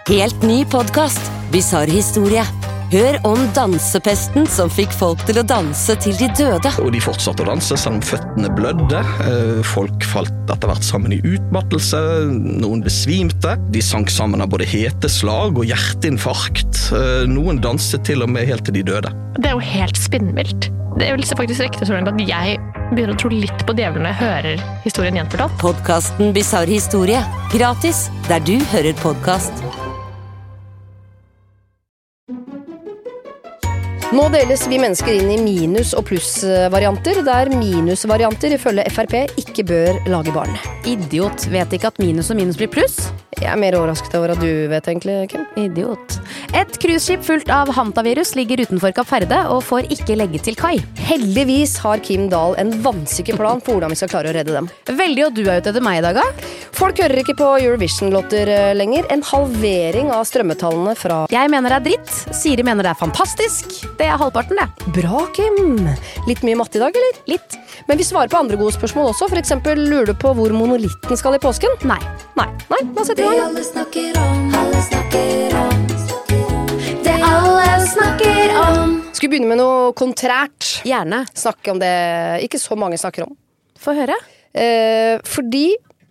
Helt ny podcast, Bizarre historie. Hør om dansepesten som fikk folk til å danse til de døde. Og de fortsatte å danse selv om føttene blødde. Folk falt etter hvert sammen i utmattelse. Noen besvimte. De sank sammen av både heteslag og hjerteinfarkt. Noen danset til og med helt til de døde. Det jo helt spinnvilt. Det vil faktisk rekte så langt at jeg begynner å tro litt på djevelen når jeg hører historien gjenfortalt. Podcasten Bizarre historie. Gratis, der du hører podcast. Nå deles vi mennesker inn i minus- og pluss-varianter, der minus-varianter ifølge FrP ikke bør lage barn. Idiot vet ikke at minus og minus blir pluss. Jeg mer overrasket over at du vet egentlig, Kim. Idiot. Et cruiseskip fullt av hantavirus ligger utenfor Kapp Verde og får ikke legge til kai. Heldigvis har Kim Dahl en vansikker plan for hvordan vi skal klare å redde dem. Veldig, og du ute etter meg i dag, da? Folk hører ikke på Eurovision-låter lenger. En halvering av strømmetallene fra... Jeg mener det er dritt. Siri mener det er fantastisk. Det er halvparten, det. Bra, Kim. Litt mye matte i dag, eller? Litt. Men vi svarer på andre gode spørsmål også. For eksempel, lurer du på hvor monolitten skal i påsken? Nei. Nei, da setter vi i gang. Alle snakker om. Det alle snakker om. Skal vi begynne med noe kontrært? Gjerne. Snakke om det ikke så mange snakker om. Få høre. Fordi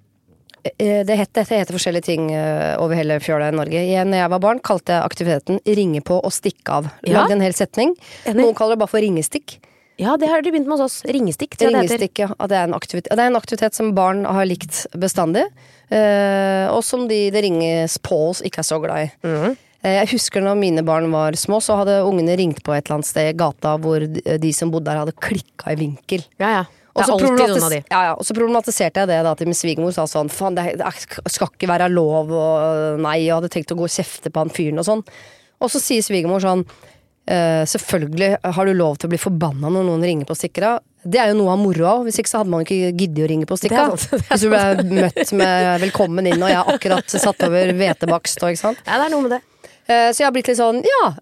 dette heter forskjellige ting over hele fjøla i Norge. Når jeg var barn, kalte jeg aktiviteten ringe på og stikke av. Ja. Lagde en hel setning. Enig. Noen kaller det bare for ringestikk. Ja, det har de begynt med hos oss. Ringestikk, tror jeg det heter. Ringestikk, ja. Det er en aktivitet. Det er en aktivitet som barn har likt bestandig. Og som det ringes på oss ikke er så glad i. Jeg husker når mine barn var små, så hadde ungene ringt på et eller annet sted i gata hvor de som bodde der hadde klikket i vinkel. Ja. Og så alltid noen av de. og så problematiserte jeg det da til min svigermor, sa sånn, faen, det skal ikke være lov, og nei, jeg hadde tenkt å gå og kjefte på han fyren og sånn. Og så sier svigermor sånn, selvfølgelig har du lov til å bli forbanna når noen ringer på stikkere. Det er jo noe av moroa, hvis ikke så hadde man ikke giddet å ringe på stikka. Hvis du ble møtt med velkommen inn, og jeg har akkurat satt over hvetebakst, ikke sant? Ja, det er noe med det. Så jeg har blitt litt sånn,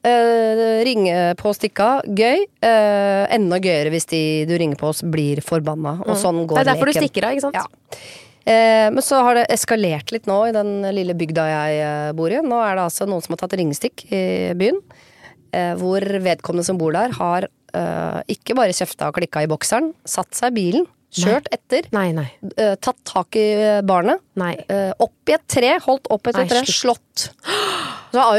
ringe på stikka, gøy. Enda gøyere hvis du ringer på oss blir forbanna. Og sånn går leken. Det er derfor du stikker av, ikke sant? Ja. Men så har det eskalert litt nå i den lille bygda jeg bor i. Nå er det altså noen som har tatt ringestikk i byen. Hvor vedkommende som bor der har ikke bare kjefta og klikka i bokseren, satt seg i bilen, kjørt etter, Nei. tatt tak i barnet, Nei. opp i et tre, holdt opp i et tre, slått. Så det er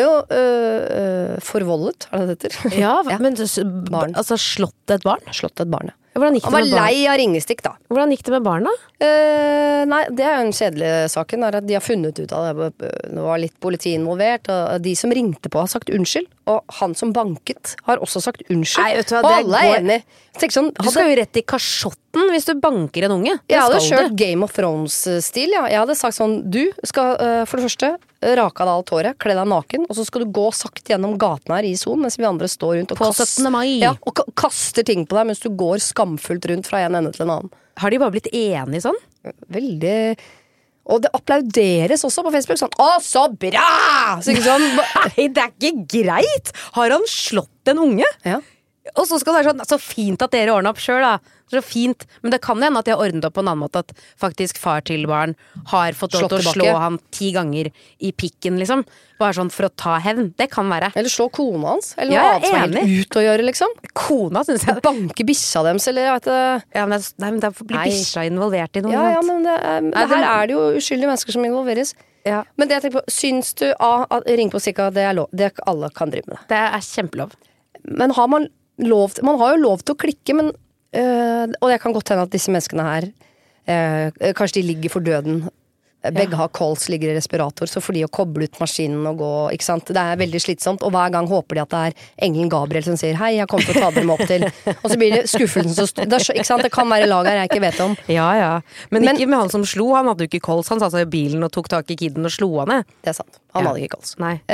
jo forvoldet, er det det heter? Ja, Ja. men Barn. altså slått et barn? Slått et barn, ja. Hvordan gikk det Han var med barn? lei av ringestikk da. Hvordan gikk det med barna? Nei, det er jo en kjedelig saken, er at de har funnet ut av det. Det var litt politi involvert, og de som ringte på har sagt unnskyld, og han som banket har også sagt unnskyld. Nei, vet du hva, og det alle er går- enige. Jeg tenker sånn, Du skal jo rett i kasjotten hvis du banker en unge. Det jeg hadde skal kjørt du. Game of Thrones-stil, ja. Jeg hadde sagt sånn, du skal for det første rake av deg alt håret, kle deg naken, og så skal du gå sakte gjennom gaten her i Son, mens vi andre står rundt og På 17. mai. Ja, og kaster ting på deg mens du går skamfullt rundt fra en ende til en annen. Har de bare blitt enige sånn? Veldig... Og det applauderes også på Facebook sånn, å, så bra! Så ikke sånn... Nei, det er ikke greit! Har han slått en unge? Ja. Og så skal det være sånn, så fint at dere ordner opp selv da. Så fint. Men det kan jo hende at de har ordnet opp på en annen måte, at faktisk far til barn har fått lov til å slå han 10 ganger i pikken, liksom. Bare sånn for å ta hevn. Det kan være. Eller slå kona hans, eller noe Ja, jeg annet som er helt enig. ut å gjøre, liksom. Kona, synes jeg. Banke bikkja deres, eller jeg vet det. Ja, men det blir Nei. bikkja involvert i noe. Ja, sant? men her er det jo uskyldige mennesker som involveres. Ja. Men det jeg tenker på, syns du at ring på stikka, det er lov, det alle kan drive med det. Det er kjempelov. Men har man har jo lov til å klikke, men og det kan godt hende at disse menneskene her kanskje de ligger for døden. Begge har kols, ligger i respirator, så får de å koble ut maskinen og gå, ikke sant? Det er veldig slitsomt, og hver gang håper de at det er engelen Gabriel som sier hei, jeg kommer til å ta dem opp til, og så blir det skuffelsen så stor, ikke sant? Det kan være lag her jeg ikke vet om. Ja. Men ikke med han som slo, han hadde jo ikke kols, han satt seg i bilen og tok tak i kiden og slo han ned. Det er sant, han Ja. hadde ikke kols. Nei.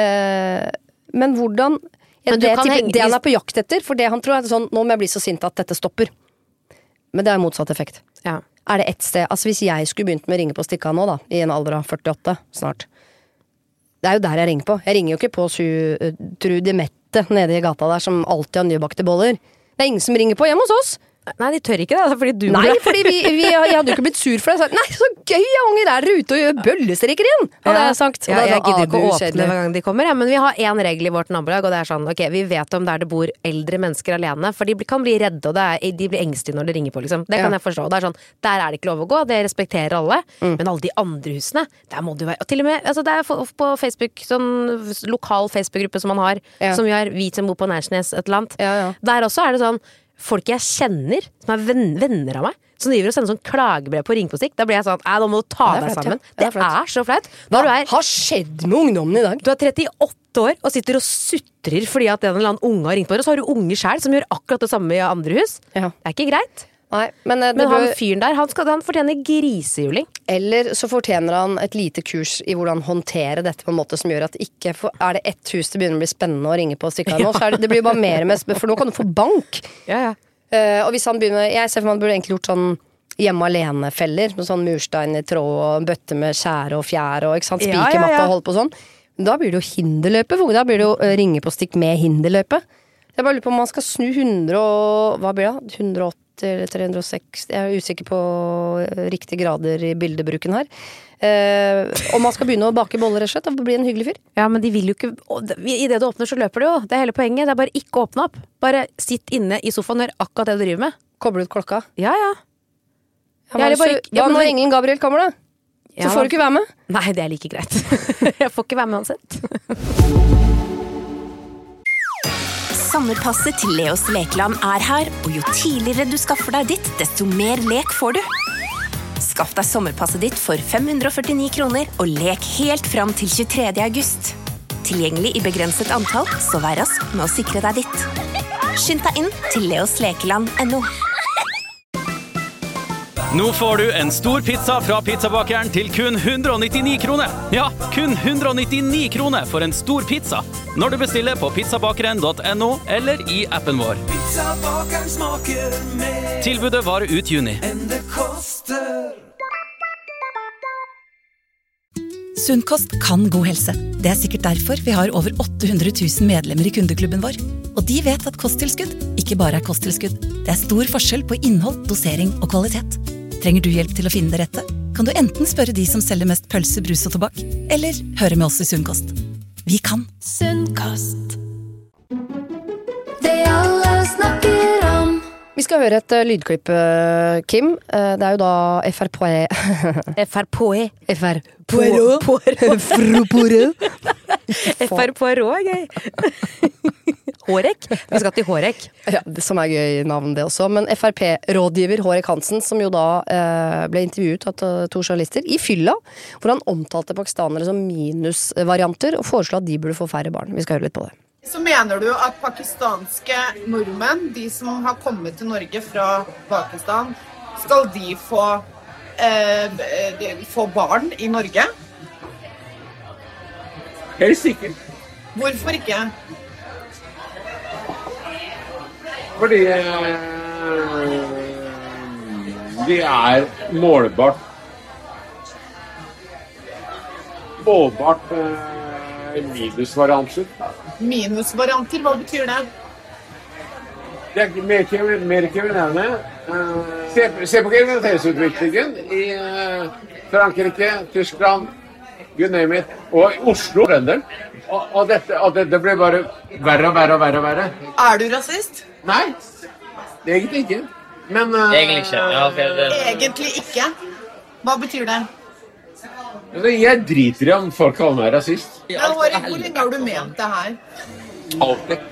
Men hvordan Men du det, kan tipper, henge- det han er på jakt etter, for det han tror er sånn, nå må jeg bli så sint at dette stopper. Men det er motsatt effekt. Ja. Er det ett sted, altså hvis jeg skulle begynt med å ringe på stikka nå da, i en alder av 48 snart, det er jo der jeg ringer på. Jeg ringer jo ikke på Trude Mette nede i gata der som alltid har nybakte boller. Det er ingen som ringer på hjemme hos oss. Nei, de tør ikke det, fordi du Nei, fordi jeg hadde jo ikke blitt sur for det. Nei, så gøy, unger er ute og gjør bøllestreker igjen, hadde jeg sagt. Ja, jeg gidder ikke å åpne hver gang de kommer, men vi har en regel i vårt nabolag, og det er sånn, ok, vi vet om der det bor eldre mennesker alene, for de kan bli redde, og de blir engstelige når det ringer på, liksom. Det kan jeg forstå. Det er sånn, der er det ikke lov å gå, det respekterer alle, men alle de andre husene, der må du være, og til og med, altså det er på Facebook, sånn lokal Facebook-gruppe som man har, som gjør vi som bor på Nærsnes et eller annet. Der også er det sånn, folk jeg kjenner, som er venner av meg, som driver og sender sånn klagebrev på Ring på stikk, da blir jeg sånn, da må du ta deg sammen. Det er så flaut. Hva har skjedd med ungdommen i dag? Du er 38 år og sitter og sutrer fordi at en eller annen unge har ringt på deg, og så har du unge selv som gjør akkurat det samme i andre hus. Det er ikke greit. Nei, men han fyren der, han fortjener grisejuling. Eller så fortjener han et lite kurs i hvordan håndtere dette på en måte som gjør at ikke er det ett hus det begynner å bli spennende å ringe på og stikke av nå, så det blir jo bare mer og mer, for nå kan du få bank. Og hvis han begynner, jeg ser for meg han burde egentlig gjort sånn hjemme alene-feller, med sånn murstein i tråd og bøtte med skjære og fjær og ikke sant, spikermatte og holde på sånn. Da blir det jo hinderløpe, da blir det jo ringe på stikk med hinderløpe. Jeg bare lurer på om man skal snu 100 og, hva blir det? 180 eller 360, jeg er usikker på riktige grader i bildebruken her. Om man skal begynne å bake boller rett og slett, og bli en hyggelig fyr. Ja, men de vil jo ikke, i det du åpner så løper det jo, det er hele poenget, det er bare ikke å åpne opp. Bare sitt inne i sofaen og gjør akkurat det du driver med. Koble ut klokka. Ja. Hva når Engelen Gabriel kommer da? Så får du ikke være med? Nei, det er like greit. Jeg får ikke være med uansett. Sommerpasset til Leos Lekeland er her, og jo tidligere du skaffer deg ditt, desto mer lek får du. Skaff deg sommerpasset ditt for 549 kroner, og lek helt fram til 23. august. Tilgjengelig i begrenset antall, så vær rask med å sikre deg ditt. Skynd deg inn til leoslekeland.no. Nå får du en stor pizza fra pizzabakeren til kun 199 kroner. Ja, kun 199 kroner for en stor pizza. Når du bestiller på pizzabakeren.no eller i appen vår. Pizzabakeren smaker mer. Tilbudet varer ut juni. Enn det koster. Sunnkost kan god helse. Det er sikkert derfor vi har over 800 000 medlemmer i kundeklubben vår. Og de vet at kosttilskudd ikke bare er kosttilskudd. Det er stor forskjell på innhold, dosering og kvalitet. Trenger du hjelp til å finne det rette? Kan du enten spørre de som selger mest pølse, brus og tobakk, eller høre med oss i Sunnkost. Vi kan. Sunnkost. Det alle snakker om. Vi skal høre et lydklipp, Kim. Det er jo da FR Poirot er gøy. Hårek? Vi skal til Hårek. Ja, det som er gøy navn det også. Men FRP-rådgiver Hårek Hansen, som jo da ble intervjuet av 2 journalister i fylla, hvor han omtalte pakistanere som minusvarianter og foreslo at de burde få færre barn. Vi skal høre litt på det. Så mener du at pakistanske nordmenn, de som har kommet til Norge fra Pakistan, skal de få barn i Norge? Helt sikkert. Hvorfor ikke? Fordi de er målbart minusvarianter. Minusvarianter, hva betyr det? Det er mer kriminelle. Se på kriminalitetsutviklingen i Frankrike, Tyskland, you name it, og i Oslo, Trønderen. Og dette blir bare verre og verre og verre og verre. Er du rasist? Nei, egentlig ikke. Men egentlig ikke. Ja, okay, Egentlig ikke? Hva betyr det? Jeg driter i om folk kaller meg rasist. Ja, hvor lenge har du ment det her? Alltid.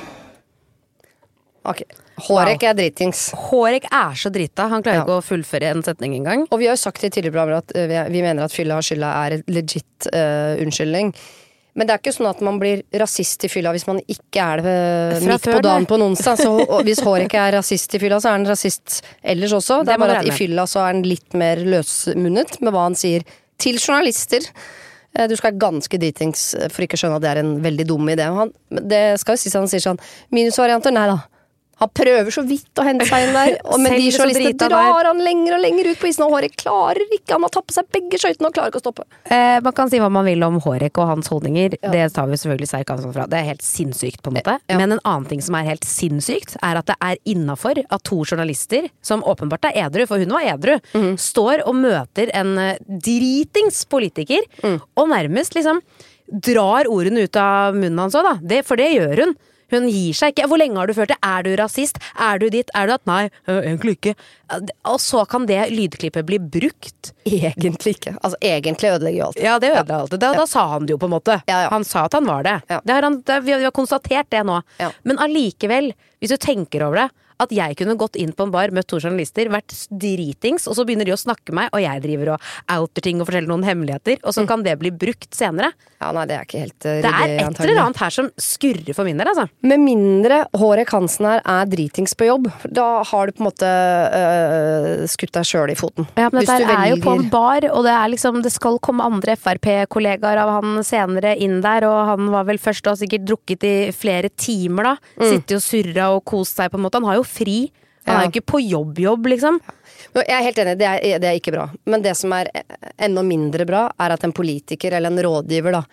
Ok, Hårek er dritings. Hårek er så drita, han klarer ikke å fullføre en setning engang. Og vi har jo sagt i tidligere programmer at vi mener at fylla har skylda er et legit unnskyldning. Men det er ikke sånn at man blir rasist i fylla hvis man ikke er det midt på dagen på en onsdag. Så hvis Hårek er rasist i fylla, så er han rasist ellers også. Det er bare at i fylla så er han litt mer løsmunnet med hva han sier til journalister. Du skal være ganske dritings for ikke å skjønne at det er en veldig dum idé. Det skal jo si at han sier sånn, minusvarianter, nei da. Han prøver så vidt å hente seg inn der, men de journalistene drar han lenger og lenger ut på isen, og Hårek klarer ikke, han har tatt på seg begge skøytene og klarer ikke å stoppe. Man kan si hva man vil om Hårek og hans holdninger, det tar vi selvfølgelig sterk avstand fra. Det er helt sinnssykt på en måte. Men en annen ting som er helt sinnssykt, er at det er innenfor at 2 journalister, som åpenbart er edru, for hun var edru, står og møter en dritings politiker, og nærmest liksom drar ordene ut av munnen hans også da, for det gjør hun. Hun gir seg ikke. Hvor lenge har du ført det? Er du rasist? Er du ditt? Er du at? Nei, egentlig ikke. Og så kan det lydklippet bli brukt. Egentlig ikke. Altså, egentlig ødelegger jo alt. Ja, det ødelegger alt. Da sa han det jo på en måte. Han sa at han var det. Vi har konstatert det nå. Men allikevel, hvis du tenker over det, at jeg kunne gått inn på en bar, møtt 2 journalister, vært dritings, og så begynner de å snakke meg, og jeg driver og outer ting og forteller noen hemmeligheter, og så kan det bli brukt senere. Ja, nei, det er ikke helt det er et eller annet her som skurrer for min del, altså. Med mindre Hårek Hansen her er dritings på jobb, da har du på en måte skutt deg selv i foten. Ja, men dette er jo på en bar, og det er liksom, det skal komme andre FRP-kollegaer av han senere inn der, og han var vel først og har sikkert drukket i flere timer da, sitte og surre og kose seg på en måte. Han har jo fri. Han er jo ikke på jobb, liksom. Jeg er helt enig, det er ikke bra. Men det som er enda mindre bra, er at en politiker eller en rådgiver da,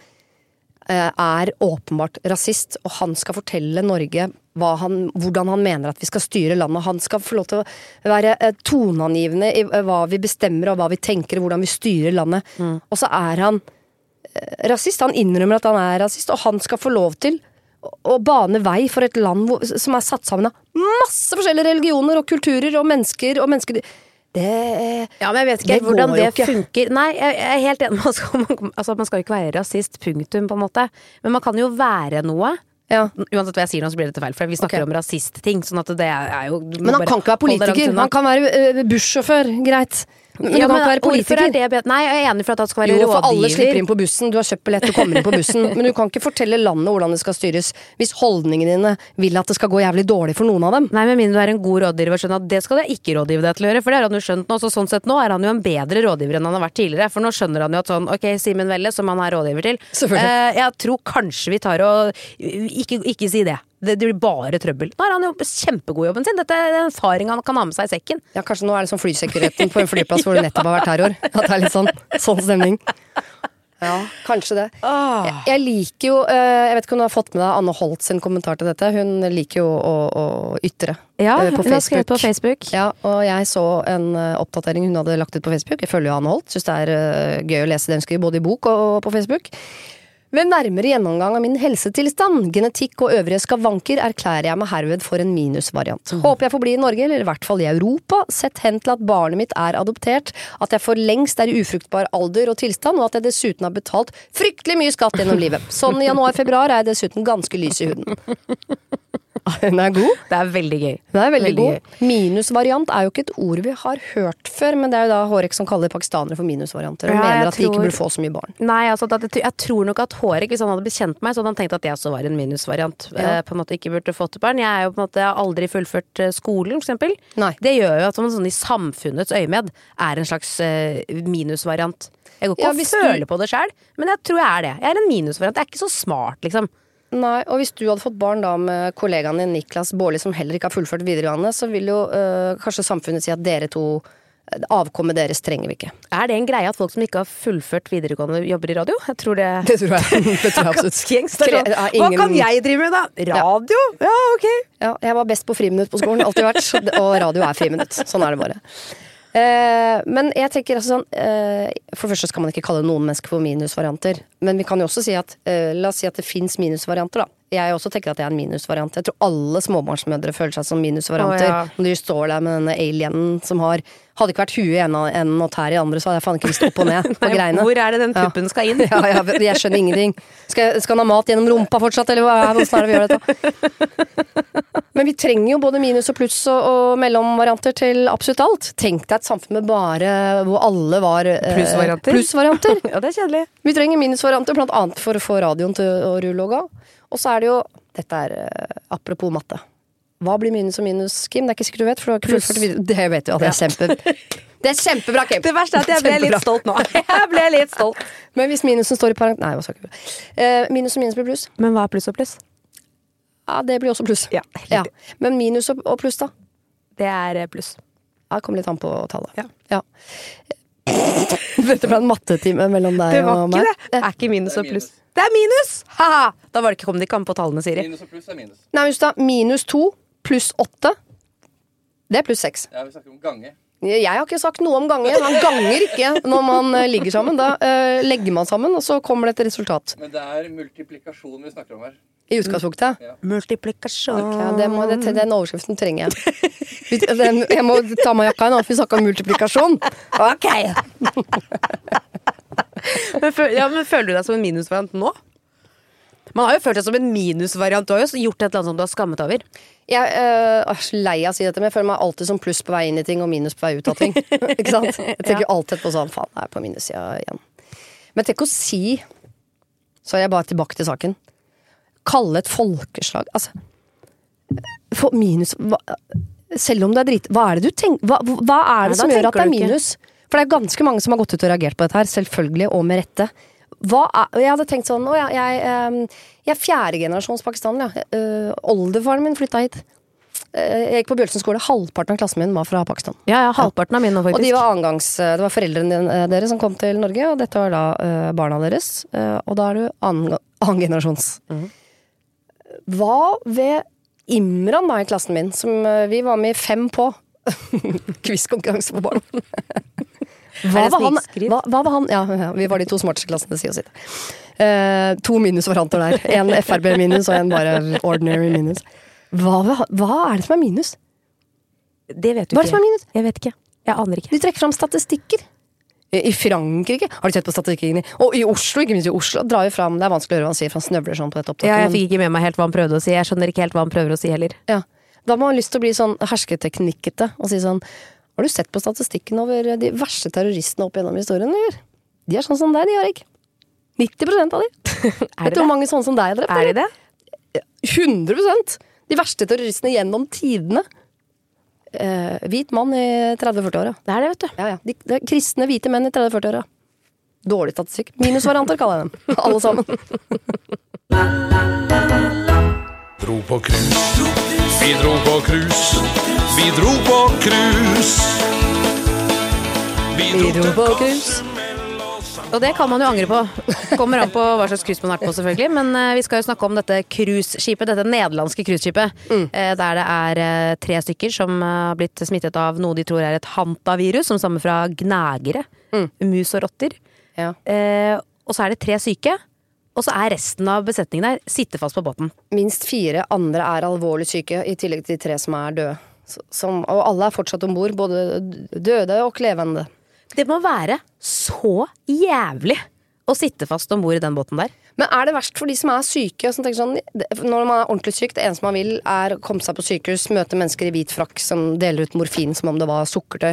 er åpenbart rasist, og han skal fortelle Norge hvordan han mener at vi skal styre landet. Han skal få lov til å være toneangivende i hva vi bestemmer, og hva vi tenker, og hvordan vi styrer landet. Og så er han rasist. Han innrømmer at han er rasist, og han skal få lov til å bane vei for et land som er satt sammen av masse forskjellige religioner og kulturer og mennesker det ja, men jeg vet ikke hvordan det funker. Nei, jeg er helt enig. Man skal ikke være rasist, punktum på en måte. Men man kan jo være noe. Uansett hva jeg sier nå, så blir dette feil, for vi snakker om rasistting, sånn at det er jo. Men han kan ikke være politiker. Han kan være bussjåfør, greit. Men du kan ikke være politiker. Nei, jeg er enig for at han skal være rådgiver. For alle slipper inn på bussen. Du har kjøpt billett og kommer inn på bussen. Men du kan ikke fortelle landet hvordan det skal styres hvis holdningene dine vil at det skal gå jævlig dårlig for noen av dem. Nei, men du er en god rådgiver og skjønner at det skal jeg ikke rådgive deg til å gjøre, for det har han jo skjønt nå. Så sånn sett nå er han jo en bedre rådgiver enn han har vært tidligere, for nå skjønner han jo at sånn, ok, Simen Velle, som han er rådgiver til. Jeg tror kanskje vi tar og ikke si det. Det blir bare trøbbel. Nå er han jo kjempegod i jobben sin. Dette er en erfaring han kan ha med seg i sekken. Ja, kanskje nå er det sånn flysikkerheten på en flyplass hvor det nettopp har vært terror. At det er litt sånn stemning. Ja, kanskje det. Jeg liker jo, jeg vet ikke om du har fått med deg Anne Holt sin kommentar til dette. Hun liker jo å ytre på Facebook. Ja, og jeg så en oppdatering hun hadde lagt ut på Facebook. Jeg følger jo Anne Holt, synes det er gøy å lese det hun skriver både i bok og på Facebook. Ved nærmere gjennomgang av min helsetilstand, genetikk og øvrige skavanker erklærer jeg meg herved for en minusvariant. Håper jeg får bli i Norge, eller i hvert fall i Europa, sett hen til at barnet mitt er adoptert, at jeg for lengst er i ufruktbar alder og tilstand, og at jeg dessuten har betalt fryktelig mye skatt gjennom livet. Sånn i januar-februar er jeg dessuten ganske lys i huden. Den er god. Det er veldig gøy. Den er veldig god. Minusvariant er jo ikke et ord vi har hørt før, men det er jo da Hårek som kaller pakistanere for minusvarianter, og mener at de ikke burde få så mye barn. Nei, altså, jeg tror nok at Hårek, hvis han hadde blitt kjent med meg, så hadde han tenkt at jeg så var en minusvariant. På en måte ikke burde fått barn. Jeg er jo på en måte aldri fullført skolen, for eksempel. Nei. Det gjør jo at man sånn i samfunnets øyemed er en slags minusvariant. Jeg går ikke og føler på det selv, men jeg tror jeg er det. Jeg er en minusvariant. Jeg er ikke så smart, liksom. Nei, og hvis du hadde fått barn da med kollegaen din Niklas Baarli, som heller ikke har fullført videregående, så vil jo kanskje samfunnet si at dere to, avkommet deres trenger vi ikke. Er det en greie at folk som ikke har fullført videregående jobber i radio? Jeg tror det. Det tror jeg. Det tror jeg absolutt. Hva kan jeg drive med da? Radio? Ja, ok. Ja, jeg var best på friminutt på skolen, alltid vært, og radio er friminutt. Sånn er det bare. Men jeg tenker altså sånn, for det første skal man ikke kalle noen mennesker for minusvarianter, men vi kan jo også si at la oss si at det finnes minusvarianter da. Jeg også tenker at jeg er en minusvariant. Jeg tror alle småbarnsmødre føler seg som minusvarianter. Når de står der med denne alienen som hadde ikke vært huet i en og tær i andre, så hadde jeg faen ikke visst opp og ned på greiene. Hvor er det den puppen skal inn? Jeg skjønner ingenting. Skal han ha mat gjennom rumpa fortsatt, eller hvordan er det vi gjør dette? Men vi trenger jo både minus og pluss og mellomvarianter til absolutt alt. Tenk deg et samfunn med bare hvor alle var plussvarianter. Ja, det er kjedelig. Vi trenger minusvarianter, blant annet for å få radioen til å rulle og gå. Og så er det jo, dette er apropos matte. Hva blir minus og minus, Kim? Det er ikke sikkert du vet, for du har ikke fullført videre. Det vet du, ja, det er kjempebra, Kim. Det verste er at jeg ble litt stolt nå. Jeg ble litt stolt. Men hvis minusen står i parent... Nei, hva sa ikke du? Minus og minus blir pluss. Men hva er pluss og pluss? Ja, det blir også pluss. Ja. Men minus og pluss da? Det pluss. Ja, det kommer litt an på tallet. Ja. Dette ble en mattetime mellom deg og meg. Det var ikke minus og pluss. Det minus! Haha! Da kom det ikke an på tallene, Siri. Minus og pluss minus. Nei, just da, minus 2 pluss 8, det pluss 6. Ja, vi snakker om gange. Jeg har ikke sagt noe om gange. Man ganger ikke når man ligger sammen. Da legger man sammen, og så kommer det et resultat. Men det multiplikasjon vi snakker om her. I utgangspunktet? Ja. Multiplikasjon. Okay, den overskriften trenger jeg. Jeg må ta meg jakka nå, for vi snakker om multiplikasjon. Ok! Men føler du deg som en minusvariant nå? Man har jo følt deg som en minusvariant. Du har jo gjort et eller annet som du har skammet over. Jeg er så lei av å si dette, men jeg føler meg alltid som pluss på vei inn i ting og minus på vei ut av ting. Ikke sant? Jeg tenker alltid på sånn, faen, jeg er på minussida igjen. Men tenk å si, så er jeg bare tilbake til saken, kalle et folkeslag, altså, for minus, selv om det er drit, hva er det du tenker, hva er det som gjør at det er minus? For det er ganske mange som har gått ut og reagert på dette her, selvfølgelig, og med rette. Jeg hadde tenkt sånn, jeg er 4. generasjons pakistaner, oldefaren min flyttet hit. Jeg gikk på Bjølsen skole, halvparten av klassen min var fra Pakistan. Ja, halvparten av min nå faktisk. Og de var annengangs, det var foreldrene deres som kom til Norge, og dette var da barna deres, og da er du annen generasjons. Hva ved Imran da i klassen min, som vi var med 5 på, quizkonkurranse på barn. Hva var han? Ja, vi var de 2 smarteste klassene, si og sitt. 2 minusvarianter der. En FRB minus og en bare ordinary minus. Hva er det som er minus? Det vet du ikke. Hva er det som er minus? Jeg vet ikke. Jeg aner ikke. De trekker fram statistikker. I Frankrike, har du sett på statistikken? Og i Oslo, ikke minst i Oslo, drar jo fram, det er vanskelig å høre hva han sier, for han snøvler sånn på dette opptaket. Ja, jeg fikk ikke med meg helt hva han prøvde å si. Jeg skjønner ikke helt hva han prøver å si heller. Ja. Da må man lyst til å bli sånn hersketeknikkete og si sånn, har du sett på statistikken over de verste terroristene opp gjennom historien, eller? De er sånn som deg, de har ikke. 90% av de. Vet du hvor mange sånne som deg drept? Er de det? 100%. De verste terroristene gjennom tidene. Hvit mann i 30-40-åra. Det er det, vet du. Ja. De kristne hvite menn i 30-40-åra. Dårlig statistikk. Minusvarianter kaller jeg dem. Alle sammen. Dro på cruise. Vi dro på cruise. Vi dro på cruise. Vi dro på cruise. Og det kan man jo angre på. Kommer an på hva slags cruise man har vært på, selvfølgelig. Men vi skal jo snakke om dette cruiseskipet, dette nederlandske cruiseskipet. Der det er 3 stykker som har blitt smittet av noe de tror er et hantavirus, som stammer fra gnagere, mus og rotter. Ja. Og så er det 3 syke, og så er resten av besetningen der sitter fast på båten. Minst 4 andre er alvorlig syke, i tillegg til 3 som er døde. Og alle er fortsatt ombord, både døde og klevende. Det må være så jævlig å sitte fast ombord i den båten der. Men er det verst for de som er syke? Som tenker sånn, når man er ordentlig syk, det eneste man vil er å komme seg på sykehus, møte mennesker i hvit frakk som deler ut morfin som om det var sukkertøy.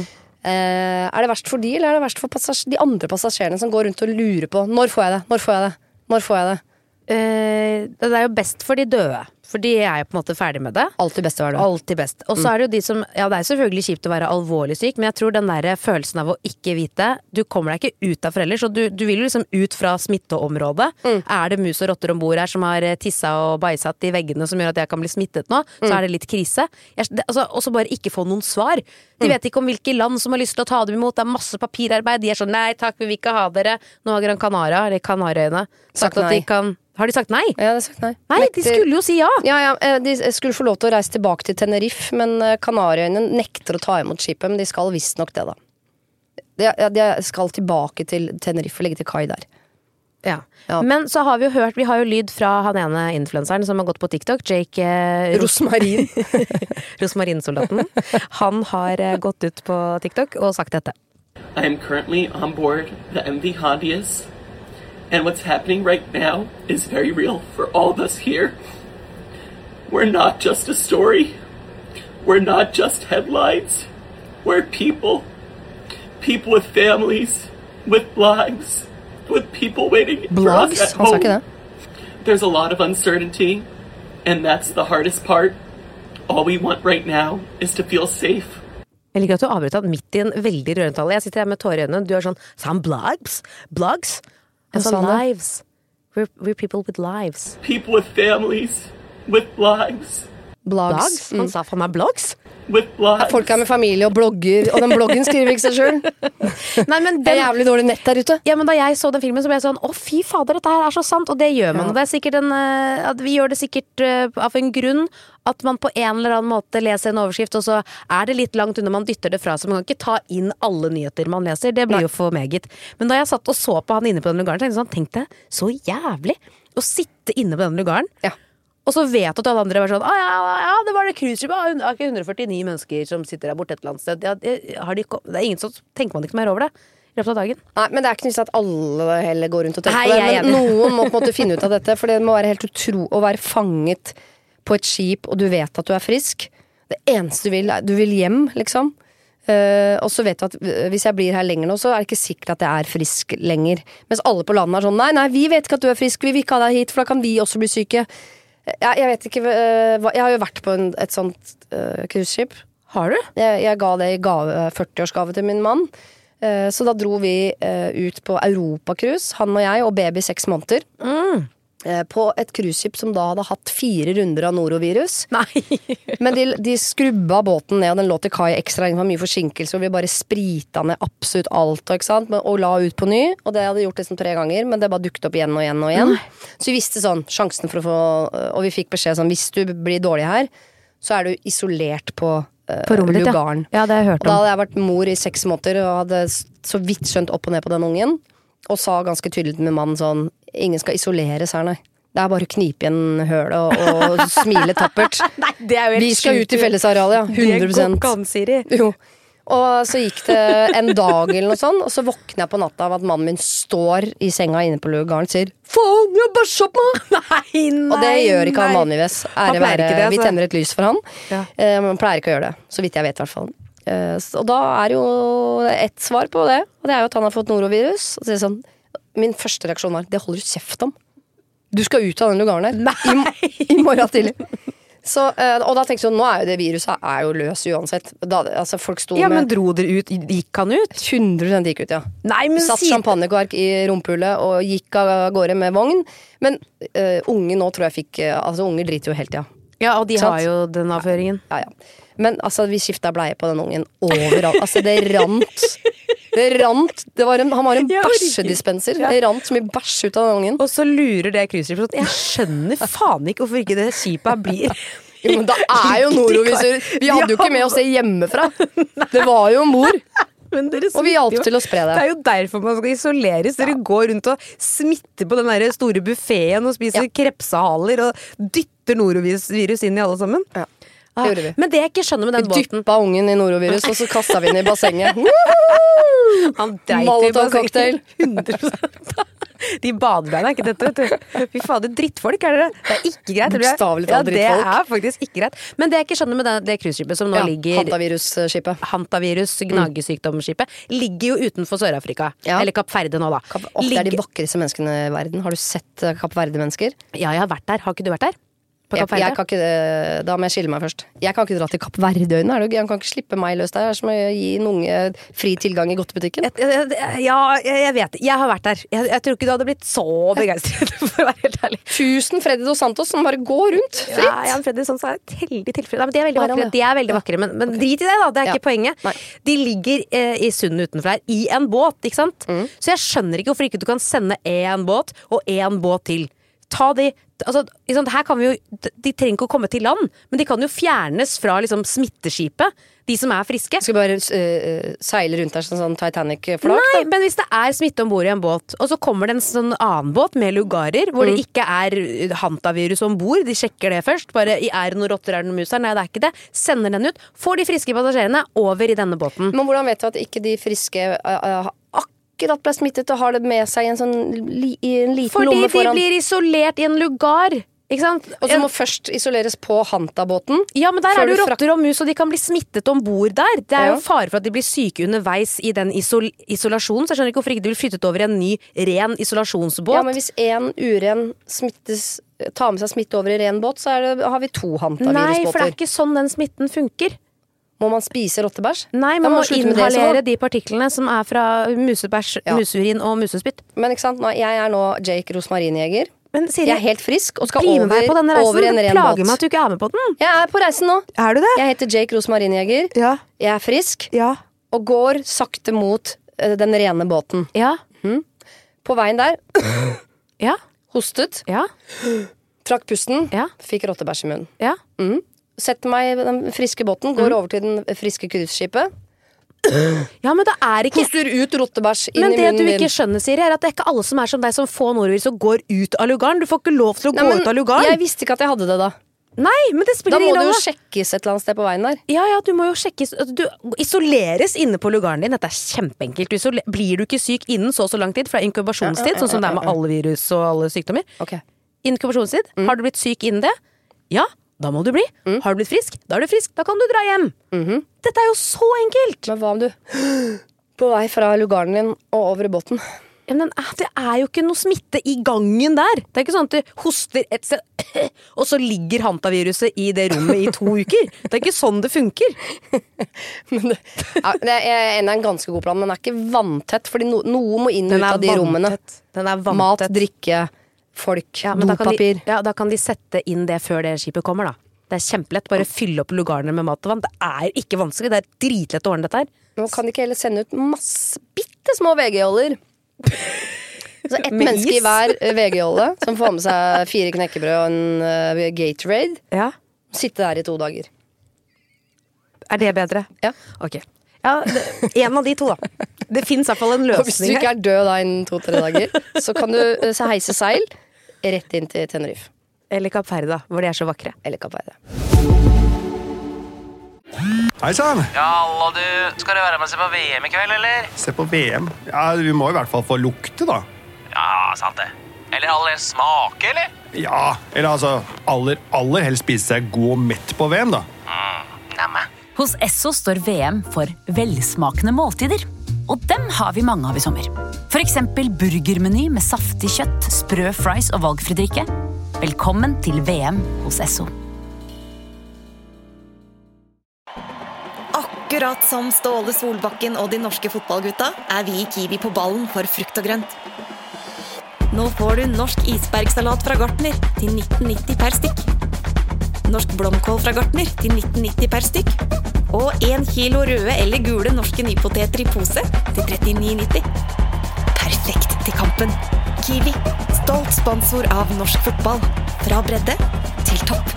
Er det verst for de, eller er det verst for de andre passasjerene som går rundt og lurer på når får jeg det? Når får jeg det? Når får jeg det? Det er jo best for de døde, for de er jo på en måte ferdig med det. Alltid best å være det. Alltid best. Og så er det jo de som, ja, det er selvfølgelig kjipt å være alvorlig syk, men jeg tror den der følelsen av å ikke vite, du kommer deg ikke ut av ellers, så du vil jo liksom ut fra smitteområdet. Er det mus og rotter ombord her som har tissa og bæsat i veggene som gjør at jeg kan bli smittet nå, så er det litt krise. Og så bare ikke få noen svar. De vet ikke om hvilke land som har lyst til å ta dem imot, det er masse papirarbeid, de er sånn, nei takk, vi vil ikke ha dere. Nå har Gran Canaria, eller Kanariøyene, sagt at de kan... Har de sagt nei? Ja, de har sagt nei. Nei, de skulle jo si ja. De skulle få lov til å reise tilbake til Tenerife, men Kanariøyene nekter å ta imot skipet, men de skal visst nok det da. De skal tilbake til Tenerife og legge til kai der. Ja. Men så har vi jo hørt, vi har jo lyd fra han ene influenseren som har gått på TikTok, Jake Rosmarin. Rosmarinsoldaten. Han har gått ut på TikTok og sagt dette. I am currently on board the MV Hondias. And what's happening right now is very real for all of us here. We're not just a story. We're not just headlines. We're people. People with families, with lives, with people waiting for us at home. There's a lot of uncertainty, and that's the hardest part. All we want right now is to feel safe. Jeg liker at du avbryter midt i en veldig rørentale. Jeg sitter her med tårer i øynene. Du er sånn, sa han blogs? Blogs? And some lives. We're people with lives. People with families, with blogs. Blogs? Han sa for meg blogs? With blogs. Folk med familie og blogger, og den bloggen skriver ikke seg selv. Nei, men det er jævlig dårlig nett der ute. Ja, men da jeg så den filmen, så ble jeg sånn, å fy fader, dette her er så sant, og det gjør man. Og det er sikkert at vi gjør det sikkert av en grunn, at man på en eller annen måte leser en overskrift, og så er det litt langt unna, man dytter det fra, så man kan ikke ta inn alle nyheter man leser, det blir jo for meget. Men da jeg satt og så på han inne på den lugaren, tenkte jeg, så jævlig å sitte inne på den lugaren. Ja. Og så vet du at alle andre var sånn, ja, det var det cruiseskipet, det er ikke 149 mennesker som sitter der borte et eller annet sted. Det er ingen som tenker man ikke mer over det i løpet av dagen. Nei, men det er ikke nytt at alle heller går rundt og tenker på det, men noen må på en måte finne ut av dette, for det må være helt å være fanget på et skip, og du vet at du er frisk. Det eneste du vil hjem, liksom. Og så vet du at hvis jeg blir her lenger nå, så er det ikke sikkert at jeg er frisk lenger. Mens alle på landet er sånn, nei, vi vet ikke at du er frisk, vi vil ikke ha deg hit, for da kan vi også bli syke. Jeg vet ikke, jeg har jo vært på et sånt cruiseskip. Har du? Jeg ga det i 40-årsgave til min mann. Så da dro vi ut på Europacruise, han og jeg, og baby 6 måneder. På et cruiseskip som da hadde hatt 4 runder av norovirus. Nei. Men de skrubba båten ned, og den lå til kai ekstra lenge, det var mye forsinkelse, og vi bare sprita ned absolutt alt, ikke sant? Og la ut på ny, og det hadde gjort liksom 3 ganger, men det bare dukket opp igjen og igjen og igjen. Så vi visste sånn, sjansen for å få, og vi fikk beskjed sånn, hvis du blir dårlig her, så er du isolert på lugaren. Ja, det har jeg hørt om. Da hadde jeg vært mor i 6 måneder, og hadde så vidt skjønt opp og ned på den ungen, og sa ganske tydelig til min mann sånn, ingen skal isoleres her, nei. Det er bare å knipe igjen hølet og smile tappert. Nei, det er jo helt vi skal ut i fellesarealet, ja. 100%. Det går an, Siri. Jo. Og så gikk det en dag eller noe sånt, og så våkner jeg på natta av at mannen min står i senga inne på lugaren og sier faen, jeg bæsja på meg! Nei. Og det gjør ikke han vanligvis. Vi tenner et lys for han. Ja. Man pleier ikke å gjøre det, så vidt jeg vet i hvert fall. Og da er jo et svar på det, og det er jo at han har fått norovirus. Og så er det sånn, min første reaksjon var, det holder du kjeft om. Du skal ut av den lugaren her i morgen tidlig. Så, og da tenkte jeg, nå er jo det viruset er jo løs uansett. Da, altså folk sto men dro dere ut? Gikk han ut? 100% gikk ut, ja. Nei, men satt champagnekork i rumpehullet og gikk av gårde med vogn. Men unge nå tror jeg fikk, altså unger driter jo helt, ja. Ja, og de har jo den avføringen. Ja. Men altså, vi skiftet bleie på den ungen overalt. Altså, det rant. Han var en bæsjedispenser. Det rant så mye bæsj ut av den ungen. Og så lurer det cruiseskipet. Jeg skjønner faen ikke hvorfor ikke det skipet blir jo, men da er jo norovirus. Vi hadde jo ikke med oss det hjemmefra. Det var jo mor. Og vi hjalp til å spre det. Det er jo derfor man skal isoleres. Dere går rundt og smitter på den der store buffeten og spiser krepsehaler og dytter norovirus inn i alle sammen. Ja. Men det jeg ikke skjønner med den båten, dyppa ungen i norovirus, og så kastet vi den i bassenget. Han dreit i bassenget 100%. De badebeina er ikke dette, vet du. Fy fader, drittfolk er det. Det er ikke greit. Bokstavelig talt drittfolk. Det er faktisk ikke greit. Men det jeg ikke skjønner med det cruiseskipet som nå ligger Hantavirus, gnagesykdomsskipet, ligger jo utenfor Sør-Afrika. Eller Kapp Verde nå, da. Det er de vakreste menneskene i verden. Har du sett Kapp Verde-mennesker? Ja, jeg har vært der. Har ikke du vært der? Jeg kan ikke, da må jeg skille meg først. Jeg kan ikke dra til Kapp Verde-øyene. Jeg kan ikke slippe meg løs der. Det er som å gi en unge fri tilgang i godtebutikken. Ja, jeg vet det. Jeg har vært der. Jeg tror ikke du hadde blitt så begeistret, for å være helt ærlig. 1000 Freddy dos Santos som bare går rundt fritt. Ja, Freddy dos Santos er heldig tilfreds. De er veldig vakre, men drit i det da, det er ikke poenget. Nei. De ligger i sunden utenfor her, i en båt, ikke sant? Så jeg skjønner ikke hvorfor ikke du kan sende en båt og en båt til. Ta de, altså, her kan vi jo, de trenger ikke å komme til land, men de kan jo fjernes fra liksom smitteskipet, de som er friske. Skal bare seile rundt der sånn Titanic-flak? Nei, men hvis det er smitte ombord i en båt, og så kommer det en sånn annen båt med lugarer, hvor det ikke er hantavirus ombord, de sjekker det først, bare er det noen rotter, er det noen mus her? Nei, det er ikke det. Sender den ut, får de friske passasjerene over i denne båten. Men hvordan vet du at ikke de friske at ble smittet og har det med seg i en liten lomme foran? Fordi de blir isolert i en lugar, ikke sant? Og så må først isoleres på Hanta-båten. Ja, men der er det jo rotter og mus, og de kan bli smittet ombord der. Det er jo fare for at de blir syke underveis i den isolasjonen, så jeg skjønner ikke hvorfor ikke de blir flyttet over i en ny, ren isolasjonsbåt. Ja, men hvis en uren tar med seg smitte over i ren båt, så har vi 2 Hanta-virusbåter. Nei, for det er ikke sånn den smitten funker. Må man spise rottebæsj? Nei, man må inhalere de partiklene som er fra musebæsj, museurin og musespytt. Men ikke sant, jeg er nå Jake Rosmarinjeger. Men Siri, jeg helt frisk og skal bli med meg på denne reisen. over en ren plager båt. meg at du ikke på den. Jeg på reisen nå. Du det? Jeg heter Jake Rosmarinjeger. Ja. Jeg frisk. Ja. Og går sakte mot den rene båten. Ja. På veien der ja. hostet. Ja. Trakk pusten. Ja. Fikk rottebæsj i munnen. Ja. Setter meg i den friske båten, går over til den friske cruiseskipet. Ja, men det ikke Hoster ut rottebæsj inn i munnen din. Men det du ikke skjønner, Siri, er at det ikke alle som som deg som får nordover som går ut av lugaren. Du får ikke lov til å gå ut av lugaren. Jeg visste ikke at jeg hadde det da. Nei, men det spiller ingen rolle. Da må du jo sjekkes et eller annet sted på veien der. Ja, du må jo sjekkes. Du isoleres inne på lugaren din. Dette kjempeenkelt. Blir du ikke syk innen så lang tid fra inkubasjonstid, sånn som det med alle virus og alle sykdommer. Okay. Inkubasjonstid. Har du blitt syk innen det? Ja, da må du bli. Har du blitt frisk? Da er du frisk. Da kan du dra hjem. Dette jo så enkelt. Men hva om du på vei fra lugaren din og over i båten? Ja, men det jo ikke noe smitte i gangen der. Det ikke sånn at du hoster et sted, og så ligger hantaviruset i det rommet i 2 uker. Det ikke sånn det funker. Men det en ganske god plan, men den ikke vanntett, fordi noe må inn og ut av de rommene. Den vanntett. Mat, drikke, folk, dopapir. Da kan de sette inn det før det skipet kommer, da. Det kjempelett. Bare fylle opp lugarene med mat og vann. Det ikke vanskelig. Det dritlett å ordne dette her. Nå kan de ikke heller sende ut masse bitte små VG-joller. Så ett menneske i hver VG-jolle som får med seg 4 knekkebrød og en Gatorade. Ja. Sitte der i 2 dager. Det bedre? Ja. Ok. Ja, en av de 2 da. Det finnes i hvert fall en løsning her. Hvis du ikke død da innen 2-3 dager, så kan du heise seil rett inn til Tenerife. Eller Kapp Verde, hvor de så vakre. Eller Kapp Verde. Hei sann! Ja, hallo du. Skal du være med og se på VM i kveld, eller? Se på VM? Ja, vi må i hvert fall få lukte, da. Ja, sant det. Eller aller smake, eller? Ja, eller altså, aller helst spise seg god og mett på VM, da. Nemme. Hos Esso står VM for velsmakende måltider. Og dem har vi mange av i sommer. For eksempel burgermeny med saftig kjøtt, sprø fries og valgfri drikke. Velkommen til VM hos Esso. Akkurat som Ståle Solbakken og de norske fotballgutta vi i Kiwi på ballen for frukt og grønt. Nå får du norsk isbergsalat fra Gartner til 19,90 per stykk. Norsk blomkål fra Gartner til 19,90 per stykk. Og 1 kilo røde eller gule norske nypoteter i pose til 39,90. Perfekt til kampen. Kiwi, stolt sponsor av norsk fotball. Fra bredde til topp.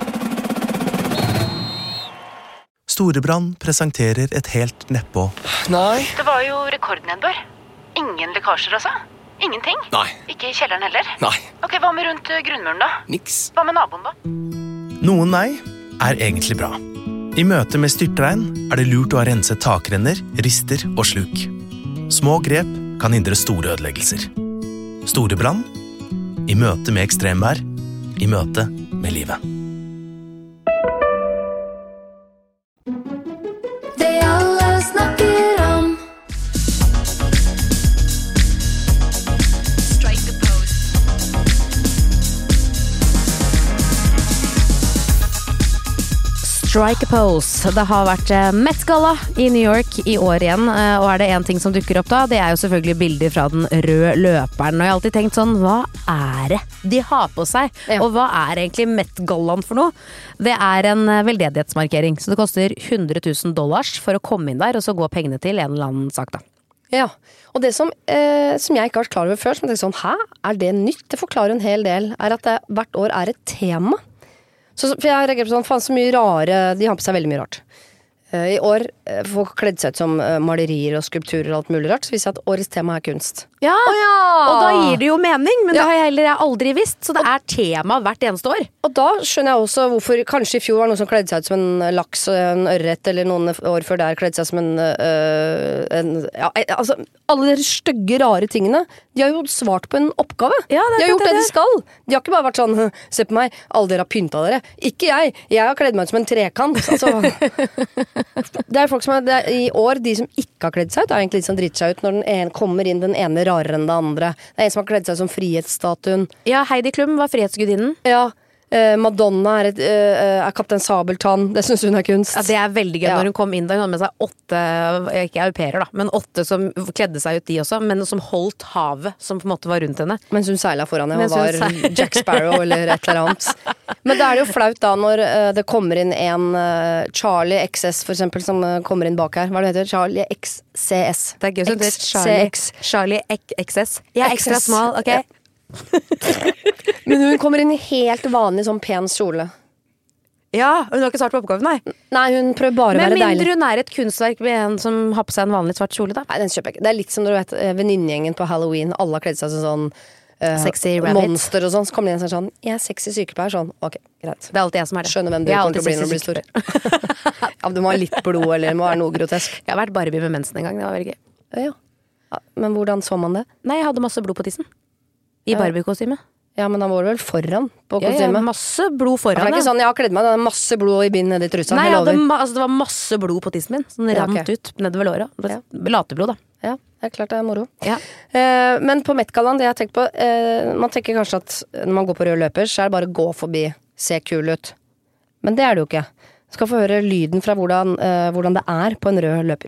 Storebrand presenterer et helt nedpå. Nei. Det var jo rekordnedbør. Ingen lekkasjer, altså? Ingenting? Nei. Ikke i kjelleren heller? Nei. Ok, hva med rundt grunnmuren da? Niks. Hva med naboen da? Noen nei egentlig bra. I møte med styrtregn det lurt å ha renset takrenner, rister og sluk. Små grep kan hindre store ødeleggelser. Storebrand. I møte med ekstremvær. I møte med livet. Det alle snakker om. Strike a pose. Strike a pose. Det har vært Met-galla i New York i år igjen, og det en ting som dukker opp da, det jo selvfølgelig bilder fra den røde løperen, og jeg har alltid tenkt sånn, hva det de har på seg? Ja. Og hva egentlig Met-gallaen for noe? Det en veldedighetsmarkering, så det koster $100,000 for å komme inn der, og så gå pengene til en eller annen sak da. Ja, og det som jeg ikke har vært klar over før, som jeg tenkte sånn, hæ? Det nytt? Det forklarer en hel del, at det hvert år et tema. For jeg reagerer på sånn, faen så mye rare, de har på seg veldig mye rart. I år, folk kledd seg ut som malerier og skulpturer og alt mulig rart, så viser jeg at årets tema kunst. Ja, og da gir det jo mening, men det har jeg heller aldri visst, så det tema hvert eneste år. Og da skjønner jeg også hvorfor, kanskje i fjor var noen som kledde seg ut som en laks og en ørret, eller noen år før der kledde seg som altså, alle de stygge, rare tingene, de har jo svart på en oppgave. Ja, de har gjort det de skal. De har ikke bare vært sånn, se på meg, alle dere har pyntet dere. Ikke jeg har kledd meg ut som en trekant. Altså, det folk som i år, de som ikke har kledd seg ut, egentlig de som driter seg ut når den ene kommer inn den ene rarere enn det andre. Det en som har kledd seg som frihetsstatuen. Ja, Heidi Klum var frihetsgudinnen. Ja, Madonna er Kaptein Sabeltann. Det synes hun er kunst. Ja, det er veldig gøy når hun kom inn da. Hun hadde med seg 8, ikke au pairer da, men 8 som kledde seg ut de også, men som holdt havet som på en måte var rundt henne. Mens hun seilet foran henne og var Jack Sparrow eller et eller annet. Men det er jo flaut da når det kommer inn en Charlie XS for eksempel, som kommer inn bak her. Hva det heter? Charlie XCS. Det er gøy som det Charlie XS. Jeg er ekstra smal, ok? Men hun kommer inn i helt vanlig sånn pen kjole. Ja, hun har ikke svart på oppgaven, nei. Nei, hun prøver bare å være deilig. Men mindre hun et kunstverk med en som har på seg en vanlig svart kjole da. Nei, den kjøper jeg ikke. Det er litt som du vet, venninnegjengen på Halloween. Alle har kledd seg sånn sexy rabbit. Monster og sånn. Så kommer de inn sånn, jeg er sexy sykepleier, sånn. Ok, greit. Det er alltid jeg som er det. Skjønner hvem du kommer til å bli når du blir stor. Ja, du må ha litt blod, eller det må være noe grotesk. Jeg har vært Barbie med mensen en gang, det var veldig gøy. Ja. Men hvordan så man det? Nei, jeg hadde masse blod på tissen. I Barbie-kostyme. Ja, men han var vel foran på kostymet. Ja, masse blod foran. Det er ikke sånn, jeg har kledd meg, det er masse blod i bind ned i trusa. Nei, det var masse blod på tissen min, som rant ut nedover låret. Lateblod da. Ja, det er klart det er moro. Ja. Men på Met-gallaen, det jeg har tenkt på, man tenker kanskje at når man går på rød løper, så er det bare gå forbi, se kul ut. Men det er det jo ikke. Jeg skal få høre lyden fra hvordan det er på en rød løper.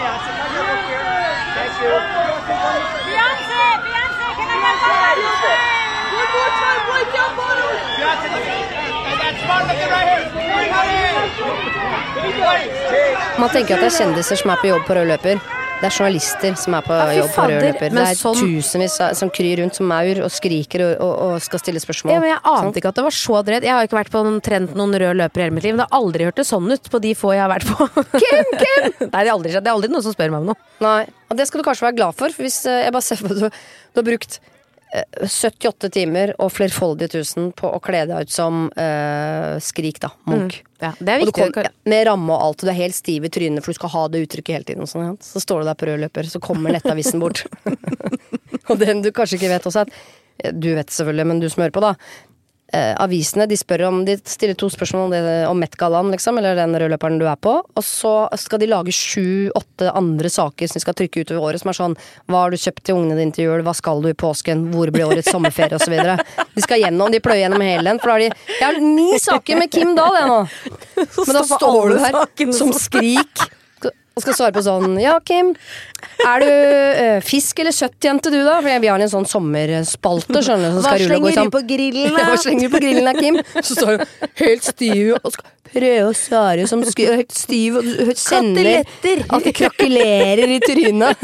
Man tenker at det er kjendiser som er på jobb på rød løper. Det er journalister som er på jobb på rød løper. Det er tusenvis som kryr rundt som maur og skriker og skal stille spørsmål. Ja, men jeg ante ikke at det var så dredd. Jeg har ikke vært på noen rød løper i hele mitt liv. Men det har aldri hørt det sånn ut på de få jeg har vært på. Kim! Nei, det er aldri noen som spør meg om noe. Nei, og det skal du kanskje være glad for hvis jeg bare ser på at du har brukt 78 timer og flerfoldige tusen på å kle deg ut som Skrik da, Munch. Ja, det er viktig. Og med ramme og alt, og du er helt stiv i trynet for du skal ha det uttrykket hele tiden. Sånn, så står du der på rød løper, så kommer nettavisen bort. Og den du kanskje ikke vet også, at du vet selvfølgelig, men du som hører på da, avisene, de stiller 2 spørsmål om Met-gallaen, liksom, eller den rødløperen du er på, og så skal de lage 7-8 andre saker som de skal trykke utover året, som er sånn, hva har du kjøpt til ungene dine til jul, hva skal du i påsken, hvor blir årets sommerferie, og så videre. De skal de pløyer gjennom hele den, for da har jeg har 9 saker med Kim Dahl, jeg nå. Men da står du her som Skrik, og skal svare på sånn, ja Kim, er du fisk eller kjøttjente du da? For vi har en sånn sommerspalte, skjønner du, som skal rulle og gå i sammen. Hva slenger du på grillen da? Ja, hva slenger du på grillen da, Kim? Så står du helt stiv og skal prøve å svare som helt stiv og kjenner at det krakulerer i trynet.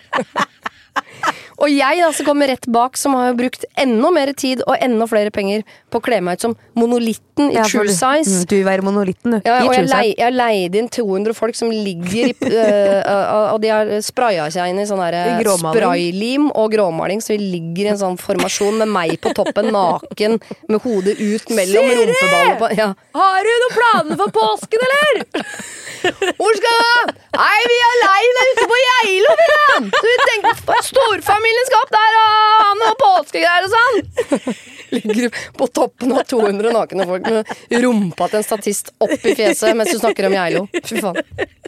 Og jeg da, som kommer rett bak, som har brukt enda mer tid og enda flere penger på å kle meg ut som monolitten i True Size. Du vil være monolitten, du. Ja, og jeg har leid inn 200 folk som ligger og de har sprayet seg inn i sånn der spraylim og gråmaling, så vi ligger i en sånn formasjon med meg på toppen, naken, med hodet ut mellom rumpeballet på. Ja. Har du noen planer for påsken, eller? Hvor skal du? Nei, vi er leid ute på Geilo, vi da! Så vi tenkte på storfamilien skal opp der og ha noe påskegreier og sånn. Ligger på toppen av 200 nakne folk med rumpa til en statist opp i fjeset mens du snakker om Geilo. Fy faen.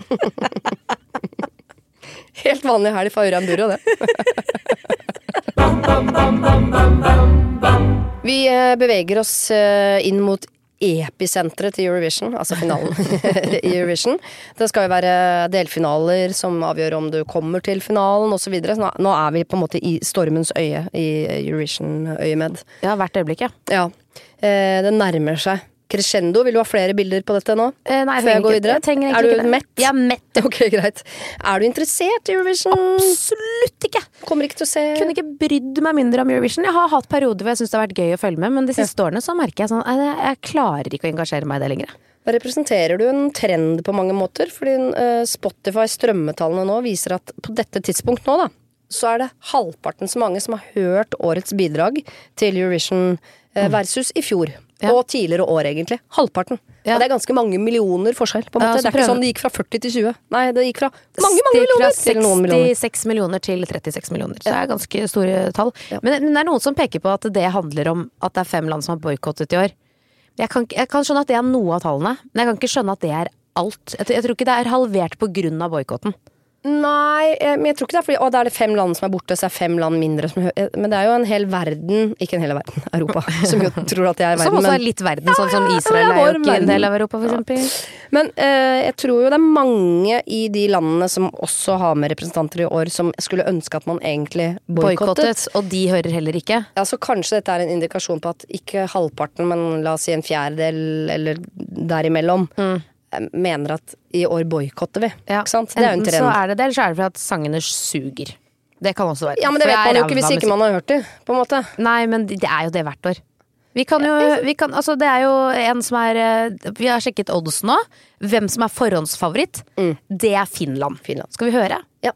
Helt vanlig her i Faura Burro, det. Vi beveger oss inn mot episentret til Eurovision, altså finalen i Eurovision. Det skal jo være delfinaler som avgjør om du kommer til finalen og så videre. Så nå er vi på en måte i stormens øye i Eurovision-øyemed. Ja, hvert øyeblikk, ja. Ja, det nærmer seg. Crescendo, vil du ha flere bilder på dette nå? Nei, før jeg går videre? Jeg trenger egentlig ikke det. Mett? Jeg er mett. Ok, greit. Er du interessert i Eurovision? Absolutt ikke. Kommer ikke til å se... Kunne ikke brydd meg mindre om Eurovision. Jeg har hatt perioder hvor jeg synes det har vært gøy å følge med, men de siste årene så merker jeg sånn, jeg klarer ikke å engasjere meg i det lenger. Da representerer du en trend på mange måter, fordi Spotify strømmetallene nå viser at på dette tidspunkt nå da, så er det halvparten så mange som har hørt årets bidrag til Eurovision versus i fjor. Ja. Og tidligere år egentlig. Halvparten. Ja. Og det er ganske mange millioner forskjell på en måte. Det er ikke sånn det gikk fra 40 til 20. Nei, det gikk fra mange millioner til noen millioner. 66 millioner til 36 millioner. Så det er ganske store tall. Ja. Men det er noen som peker på at det handler om at det er 5 land som har boykottet i år. Jeg kan skjønne at det er noe av tallene, men jeg kan ikke skjønne at det er alt. Jeg tror ikke det er halvert på grunn av boykotten. Nei, men jeg tror ikke det fordi da er det 5 land som borte, så 5 land mindre men det jo en hel verden, ikke en hel verden, Europa, som jo tror at jeg verden. Som også litt verden, sånn som Israel jo ikke en del av Europa, for eksempel. Men jeg tror jo det mange i de landene som også har med representanter i år, som skulle ønske at man egentlig boykottet. Og de hører heller ikke. Ja, så kanskje dette en indikasjon på at ikke halvparten, men la oss si en fjerdedel, eller derimellom, mener at i år boykotter vi, ikke sant? Det jo en trend. Så det, eller så det for at sangene suger. Det kan også være. Ja, men det vet man jo ikke hvis ikke man har hørt det, på en måte. Nei, men det jo det hvert år. Vi kan jo, altså det jo en som vi har sjekket odds nå, hvem som forhåndsfavoritt, det Finland. Skal vi høre? Ja.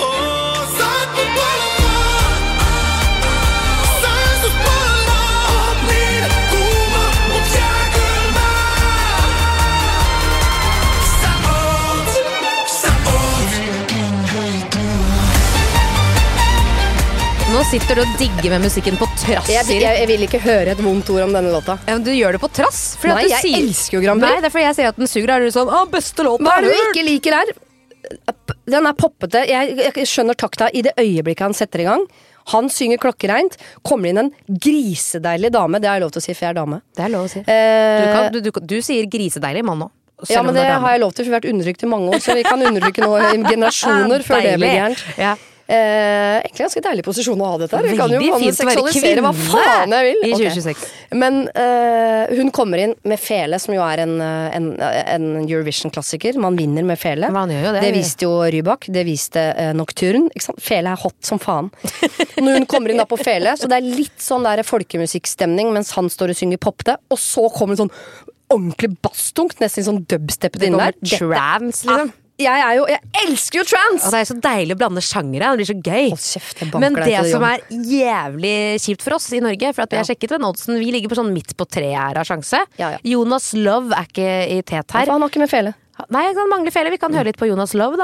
Nå sitter du og digger med musikken på trass. Jeg vil ikke høre et vondt ord om denne låta. Ja, men du gjør det på trass. Nei, jeg elsker jo Grand Prix. Nei, det fordi jeg sier at den suger. Du sånn, beste låta. Hva det du ikke liker her? Den poppete. Jeg skjønner takta i det øyeblikket han setter i gang. Han synger klokkereint. Kommer inn en grisedeilig dame. Det har jeg lov til å si, for jeg dame. Det lov å si. Du sier grisedeilig mann nå. Ja, men det har jeg lov til, for vi har vært undertrykt i mange år, så vi kan undertrykke nå i generasjoner før det blir gærent. Ja. Egentlig ganske deilig posisjon å ha dette her. Jeg kan jo fint seksualisere hva faen jeg vil i 2026. Men hun kommer inn med Fele, som jo en Eurovision-klassiker. Man vinner med Fele. Det viste jo Rybak, det viste Nocturne, ikke sant? Fele hot som faen. Når hun kommer inn da på Fele, så det litt sånn der folkemusikkstemning mens han står og synger popte, og så kommer en sånn ordentlig basstungt, nesten sånn dubsteppet inn der. Trans, liksom. Jeg elsker jo trans! Og det så deilig å blande sjangere, det blir så gøy. Men det som jævlig kjipt for oss i Norge, for at vi har sjekket den oddsen, vi ligger på sånn midt på 3 her av sjanse. Jonas Love ikke i tet her. Han har ikke med Fele. Nei, han mangler Fele. Vi kan høre litt på Jonas Love, da.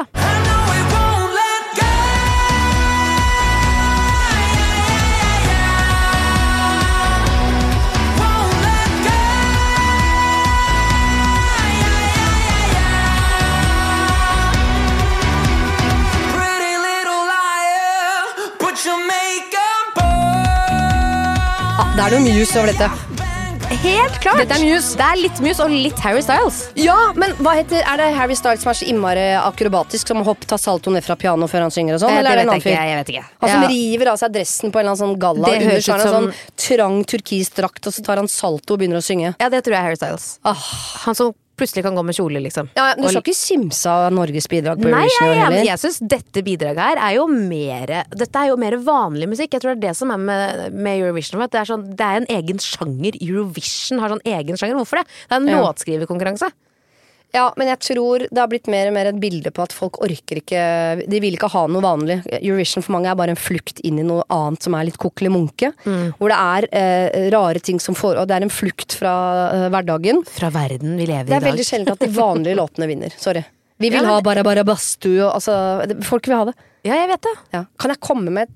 Det noe Muse over dette. Helt klart. Dette Muse. Det litt Muse og litt Harry Styles. Ja, men hva heter, det Harry Styles som så innmari akrobatisk, som tar salto ned fra piano før han synger og sånn? Eller det en annen fyr? Jeg vet ikke. Han som river av seg dressen på en eller annen sånn galla. Det høres ut som en sånn trang turkis drakt, og så tar han salto og begynner å synge. Ja, det tror jeg Harry Styles. Han som plutselig kan gå med kjole, liksom. Ja, du skal ikke simse av Norges bidrag på Eurovision heller? Nei, jeg synes dette bidraget her jo dette jo mer vanlig musikk. Jeg tror det som med Eurovision, at det en egen sjanger. Eurovision har sånn egen sjanger. Hvorfor det? Det en låtskriverkonkurranse. Ja, men jeg tror det har blitt mer og mer et bilde på at folk orker ikke. De vil ikke ha noe vanlig. Eurovision for mange bare en flukt inn i noe annet som litt kokkelig-munke. Hvor det rare ting som får. Og det en flukt fra hverdagen. Fra verden vi lever i dag. Det veldig sjelden at de vanlige låtene vinner. Sorry. Vi vil ha bara bastu. Folk vil ha det. Ja, jeg vet det. Ja. Kan jeg komme med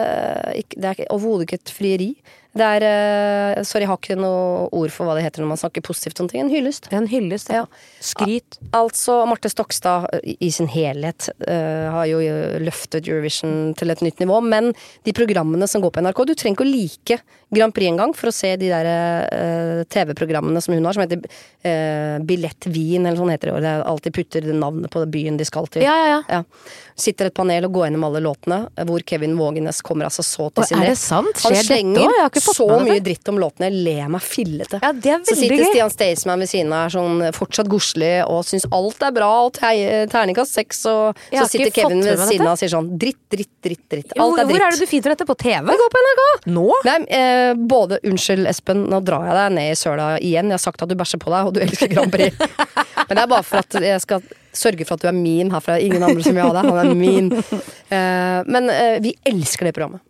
det overhodet ikke et frieri. Det sorry, jeg har ikke noe ord for hva det heter når man snakker positivt om ting. En hyllest. En hyllest, ja. Skryt. Altså, Marte Stokstad i sin helhet har jo løftet Eurovision til et nytt nivå, men de programmene som går på NRK, du trenger ikke å like Grand Prix en gang for å se de der TV-programmene som hun har, som heter Billett Wien, eller sånn heter det. Det alltid putter navnet på byen de skal til. Ja. Sitter et panel og går gjennom alle låtene, hvor Kevin Vågenes kommer altså så til sin rett. Er det sant? Han slenger så mye dritt om låtene, jeg ler meg fillete. Ja, det så sitter Stian Staysman ved siden av sånn fortsatt godslig og synes alt bra og terningkast 6, og så sitter Kevin ved siden av og sier sånn dritt. Alt dritt. Hvor det du finner dette på TV? Det går på NRK. Nå? Både, unnskyld Espen, nå drar jeg deg ned i søla igjen. Jeg har sagt at du bæsjer på deg, og du elsker Grand Prix. Men det bare for at jeg skal sørge for at du min herfra. Ingen andre som vil ha deg. Han min. Men vi elsker det programmet.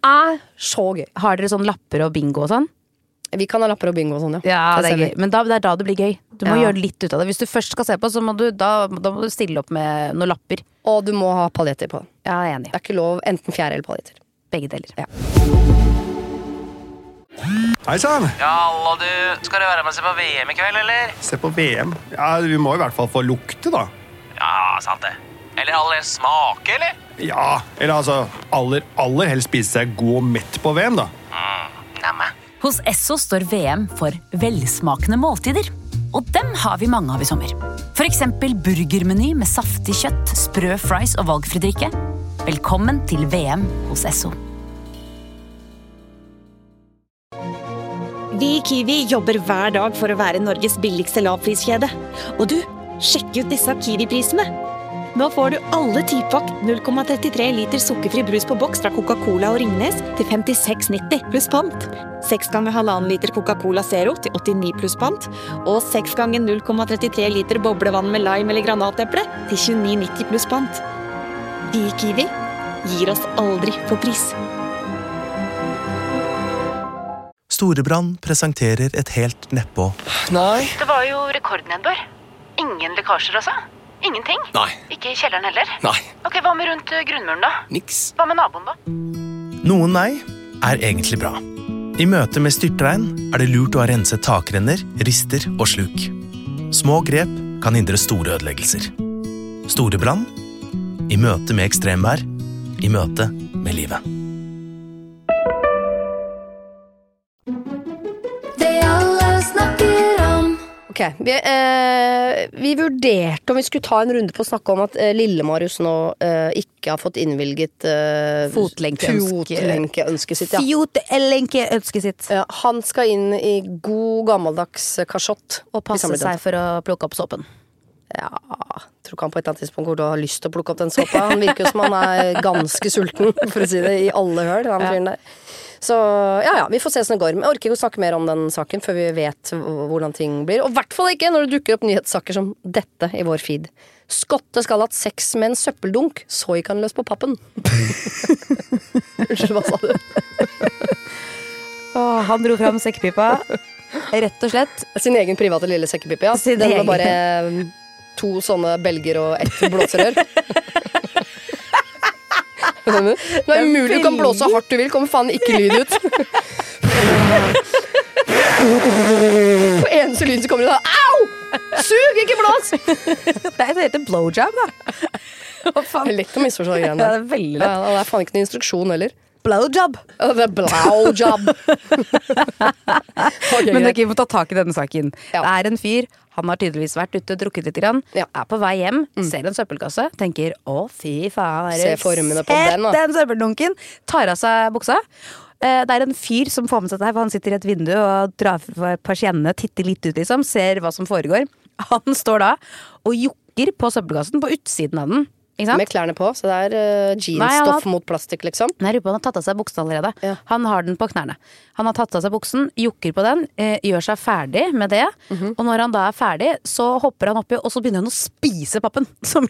Så gøy. Har dere sånn lapper og bingo og sånn? Vi kan ha lapper og bingo og sånn, ja. Det gøy. Men det da det blir gøy. Du må gjøre litt ut av det. Hvis du først skal se på, så må du stille opp med noen lapper. Og du må ha paljetter på. Ja, jeg enig. Det ikke lov enten fjerde eller paljetter. Begge deler. Ja. Hei sann! Ja, hallo du. Skal du være med og se på VM i kveld, eller? Se på VM? Ja, vi må i hvert fall få lukte, da. Ja, sant det. Eller alle smake, eller? Ja, eller altså, aller helst spise seg god og mett på VM, da. Hos Esso står VM for velsmakende måltider. Og dem har vi mange av i sommer. For eksempel burgermeny med saftig kjøtt, sprø fries og valgfri drikke. Velkommen til VM hos Esso. Vi i Kiwi jobber hver dag for å være Norges billigste lavpriskjede. Og du, sjekk ut disse Kiwi-prisene. Nå får du alle 10-pakk 0,33 liter sukkerfri brus på boks fra Coca-Cola og Ringnes til 56,90 pluss pant. 6 ganger 1,5 liter Coca-Cola Zero til 89 pluss pant. Og 6 ganger 0,33 liter boblevann med lime eller granateple til 29,90 pluss pant. Vi i Kiwi gir oss aldri på pris. Storebrand presenterer et helt nedpå. Nei. Det var jo rekordnedbør. Ingen lekkasjer, altså? Ingenting? Nei. Ikke i kjelleren heller? Nei. Ok, hva med rundt grunnmuren da? Niks. Hva med naboen da? Noen nei er egentlig bra. I møte med styrtregn er det lurt å ha renset takrenner, rister og sluk. Små grep kan hindre store ødeleggelser. Storebrand i møte med ekstremvær, i møte med livet. Ok, vi vurderte om vi skulle ta en runde på å snakke om at Lille-Marius nå ikke har fått innvilget fotlenkeønsket sitt. Fotlenkeønsket sitt. Ja, han skal inn i god gammeldags kasjott. Og passe seg for å plukke opp såpen. Ja, tror ikke han på et eller annet tidspunkt hvor du har lyst til å plukke opp den såpa. Han virker jo som han er ganske sulten, for å si det, i alle høl, den fyren der. Så ja, vi får se hvordan det går. Men jeg orker ikke å snakke mer om den saken før vi vet hvordan ting blir. Og i hvert fall ikke når det dukker opp nyhetssaker som dette i vår feed. Skotte skal ha hatt sex med en søppeldunk, så gikk han løs på pappen. Unnskyld, hva sa du? Han dro fram sekkepipa, rett og slett. Sin egen private lille sekkepipa, ja. Den var bare 2 sånne belger og 1 blåserør. Det er umulig, du kan blåse hardt du vil, kommer faen ikke lyd ut. På eneste lyd så kommer det da, au! Sug, ikke blås! Det heter blowjob da. Det er lett å misforstå greiene der. Det er veldig lett. Det er faen ikke noen instruksjon heller. Blowjob. Det er blowjob. Okay, men dere må ta tak i denne saken. Ja. Det er en fyr, han har tydeligvis vært ute og drukket litt grann, er på vei hjem, ser en søppelkasse, tenker, å fy faen, se formene på den søppeldunken, tar av seg buksa. Det er en fyr som får med seg det her, for han sitter i et vindu og drar for persiennene, titter litt ut liksom, ser hva som foregår. Han står da og jukker på søppelkassen på utsiden av den. Med klærne på, så det er jeansstoff mot plastikk liksom. Nei, han har tatt av seg buksen allerede. Han har den på knærne. Han har tatt av seg buksen, jukker på den, gjør seg ferdig med det. Og når han da er ferdig, så hopper han oppi, og så begynner han å spise pappen som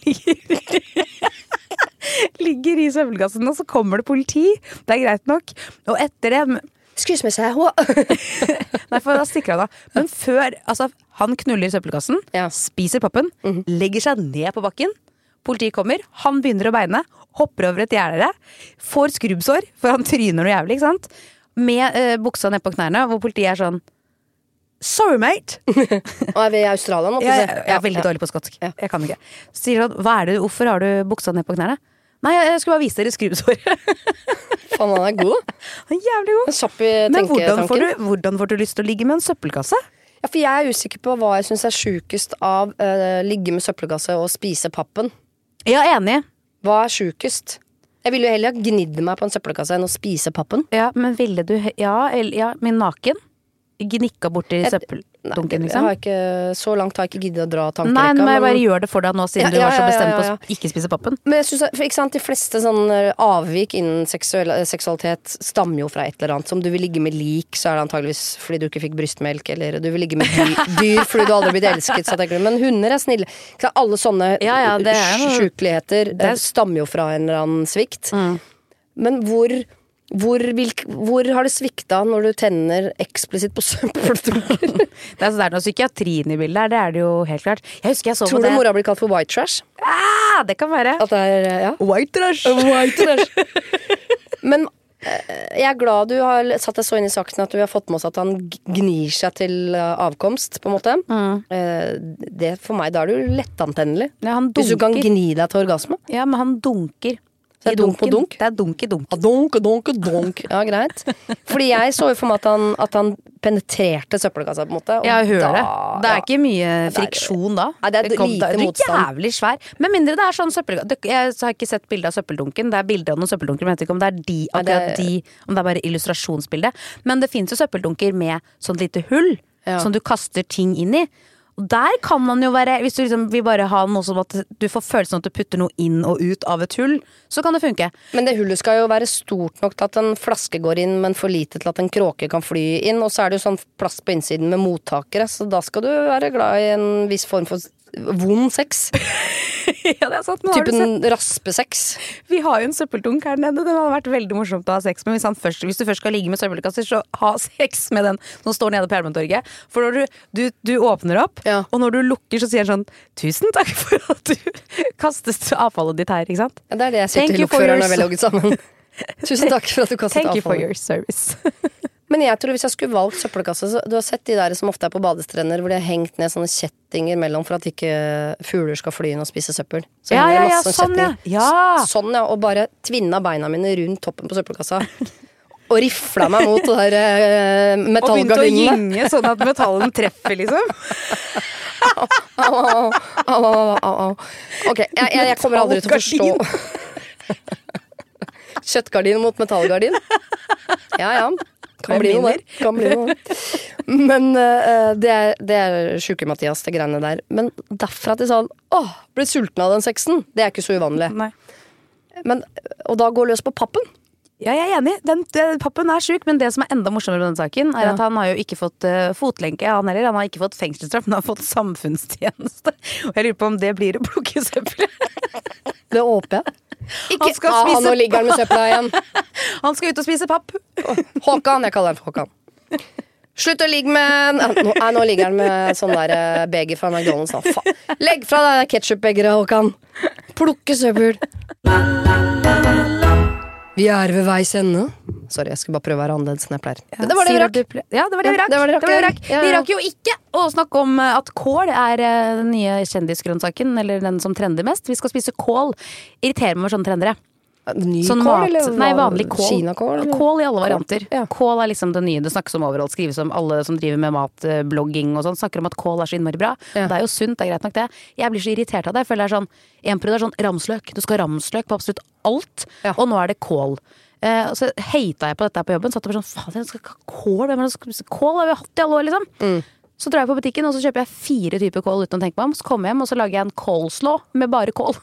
ligger i søppelkassen, og så kommer det politi. Det er greit nok. Og etter det Excuse me, sir. Nei, for da stikker han da. Men før, altså, han knuller i søppelkassen, spiser pappen, legger seg ned på bakken. Politiet kommer, han begynner å beine, hopper over et gjerde, får skrubbsår, for han tryner noe jævlig, ikke sant? Med buksa ned på knærne, hvor politiet er sånn, sorry mate. Og er vi i Australia nå? Jeg er veldig dårlig på skotsk, jeg kan ikke. Så sier han, hvorfor har du buksa ned på knærne? Nei, jeg skulle bare vise dere skrubbsår. Faen, han er god da. Han er jævlig god. Men hvordan får du lyst til å ligge med en søppelkasse? Ja, for jeg er usikker på hva jeg synes er sjukest av ligge med søppelkasse og spise pappen. Jeg er enig. Hva er sjukest? Jeg ville jo heller ha gnidd meg på en søppelkasse enn å spise pappen. Ja, men ville du... Ja, min naken. Gnikka bort i søppeldunken, liksom. Så langt har jeg ikke giddet å dra tankerekka. Nei, men jeg bare gjør det for deg nå, siden du var så bestemt på å ikke spise pappen. Men jeg synes, for ikke sant, de fleste sånne avvik innen seksualitet stammer jo fra et eller annet. Som du vil ligge med lik, så er det antageligvis fordi du ikke fikk brystmelk, eller du vil ligge med dyr fordi du aldri har blitt elsket, så tenker du. Men hunder er snille. Alle sånne sjukeligheter, det stammer jo fra en eller annen svikt. Men hvor har det svikta når du tenner eksplisitt på søppeldunker? Det er noe psykiatrien i bildet her, det er det jo helt klart. Jeg husker jeg så på det. Tror du mora blir kalt for white trash? Ja, det kan være. At det er, White trash. White trash. Men Jeg glad du har satt deg så inn I saken at du har fått med oss at han gnir seg til avkomst, på en måte. Det for meg, da du lettantennelig. Ja, hvis du kan gni deg til orgasme. Ja, men han dunker. Det dunk på dunk? Det dunk I dunk. Dunk. Ja, greit. Fordi jeg så jo for meg at han penetrerte søppelkassa, på en måte. Jeg hører det. Det ikke mye friksjon da. Nei, det lite motstand. Jævlig svær. Men mindre det sånn søppelkassa. Jeg har ikke sett bilder av søppeldunken. Det bilder av noen søppeldunker, men jeg vet ikke om om det bare illustrasjonsbilde. Men det finnes jo søppeldunker med sånn lite hull, som du kaster ting inn I. Og der kan man jo være, hvis du liksom vil bare ha noe som at du får følelsen at du putter noe inn og ut av et hull, så kan det funke. Men det hullet skal jo være stort nok til at en flaske går inn, men for lite til at en kråke kan fly inn, og så det jo sånn plass på innsiden med mottakere, så da skal du være glad I en viss form for vond sex. Ja, det sant. Typen raspesex. Vi har jo en søppeldunk her nede. Det hadde vært veldig morsomt å ha sex med. Hvis du først skal ligge med søppelkasser, så ha sex med den som står nede på Jernbanetorget. For når du åpner opp, og når du lukker, så sier han sånn, tusen takk for at du kastet avfallet ditt her, ikke sant? Ja, det det jeg sier til lokføreren når vi logget sammen. Tusen takk for at du kastet avfallet. Thank you for your service. Men jeg tror hvis jeg skulle valgt søppelkasse, så du har sett de der som ofte på badestrender, hvor de har hengt ned sånne kjettinger mellom for at ikke fugler skal fly inn og spise søppel. Så sånn Sånn, og bare tvinna beina mine rundt toppen på søppelkassa. Og rifla meg mot det der metallgardinene. Og begynte å gynge sånn at metallen treffer, liksom. Au. Ok, jeg kommer aldri til å forstå. Kjøttgardin mot metallgardin. Ja. Kan bli noe. Men det sjuke, Mathias, det greiene der. Men derfra til sånn, ble sulten av den sexen, det ikke så uvanlig. Nei. Og da går løs på pappen. Ja, jeg enig. Pappen sjuk, men det som enda morsommere med den saken, at han har jo ikke fått fotlenke, han har ikke fått fengselsstraff, men han har fått samfunnstjeneste. Og jeg lurer på om det blir å plukke søppel. Det håper jeg. Nå ligger han med søppla igjen. Han skal ut og spise papp. Håkan, jeg kaller han for Håkan. Slutt å ligge med nå ligger han med sånn der beger fra McDonald's da. Legg fra deg ketchup-begeret, Håkan. Plukke søppel. Vi ved veis ende. Sorry, jeg skulle bare prøve å være annerledes enn jeg pleier. Det var det vi rakk. Ja, det var det vi rakk. Vi rakk jo ikke å snakke om at kål den nye kjendisgrønnsaken, eller den som trender mest. Vi skal spise kål. Irriterer meg med sånne trendere. Ny kål, eller? Nei, vanlig kål. Kinakål? Kål I alle varianter. Kål liksom det nye det snakkes om overalt. Skrives om alle som driver med matblogging og sånn. Snakker om at kål så innmari bra. Det jo sunt, det greit nok det. Jeg blir så irritert av det. Jeg føler det sånn, en prøv det sånn ramsløk. Du skal ha ramsløk på absolutt alt. Og nå det kål. Så hatet jeg på dette på jobben. Så at det var sånn, faen, jeg skal ikke ha kål. Hvem skal spise kål? Det har vi hatt I alle år, liksom. Så drar jeg på butikken, og så kjøper jeg 4 typer kål uten å tenke meg om. Så kommer jeg hjem, og så lager jeg en kålslå med bare kål.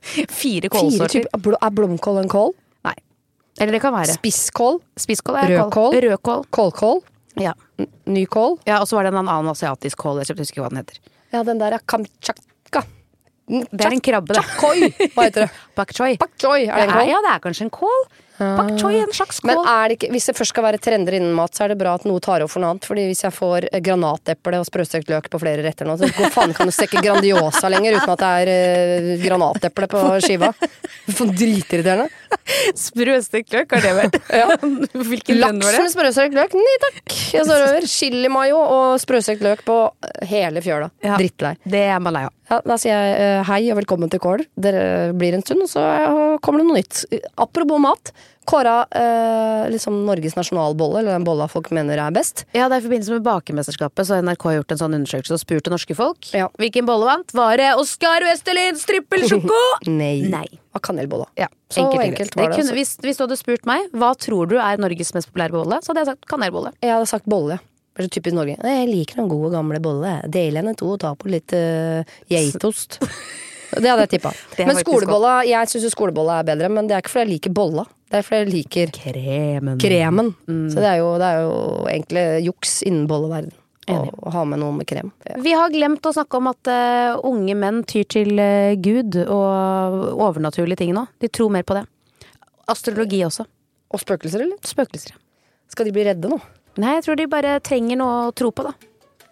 4 kålsorter. Blomkål en kål? Nei. Eller det kan være. Spisskål? Rødkål? Rødkål. Kålkål? Ja. Ny kål? Ja, og så var det en annen asiatisk kål. Jeg husker hva den heter. Ja, den der kamchatka. Det en krabbe, det. Choi. Hva heter det? Pak choi. Pak choi, det en kål? Ja, det kanskje en kål. Pak choi, en slags kål. Men det ikke, hvis det først skal være trender innen mat, så det bra at noe tar over for noe annet. Fordi hvis jeg får granateple og sprøstekt løk på flere retter nå, så hvor faen kan du stekke Grandiosa lenger uten at det granateple på skiva? For dritirriterende. Sprøstekt løk, har det vært? Ja. Hvilken lønn var det? Laks med sprøstekt løk? Nei takk. Jeg står over. Chili mayo og sprøstekt løk på hele fjøla. Ja. Drittlei. Det man lei av. Ja, da sier jeg hei og velkommen til kål. Dere blir en stund, og så kommer det noe nytt. Apropos mat. Kåra liksom Norges nasjonalbolle, eller den bolla folk mener best. Ja, det I forbindelse med bakemesterskapet, så har NRK gjort en sånn undersøkelse og spurte norske folk. Ja. Hvilken bolle vant? Var det Oskar Westerlins trippelsjoko? Nei. Av kanelbolla. Ja, så enkelt var det. Kunne, hvis du hadde spurt meg, hva tror du Norges mest populære bolle? Så hadde jeg sagt kanelbolle. Jeg hadde sagt bolle. Det så typisk Norge. Jeg liker den gode gamle bolle. Del henne 2 og ta på litt geitost. Det hadde jeg tippet. Men skolebolla, jeg synes jo skolebolla bedre, men det ikke fordi jeg liker bolla. Det fordi jeg liker kremen. Så det jo egentlig juks innen bolleverden. Å ha med noe med krem. Ja. Vi har glemt å snakke om at unge menn tyr til Gud og overnaturlige ting nå. De tror mer på det. Astrologi også. Og spøkelser, eller? Spøkelser. Skal de bli redde nå? Nei, jeg tror de bare trenger noe å tro på, da.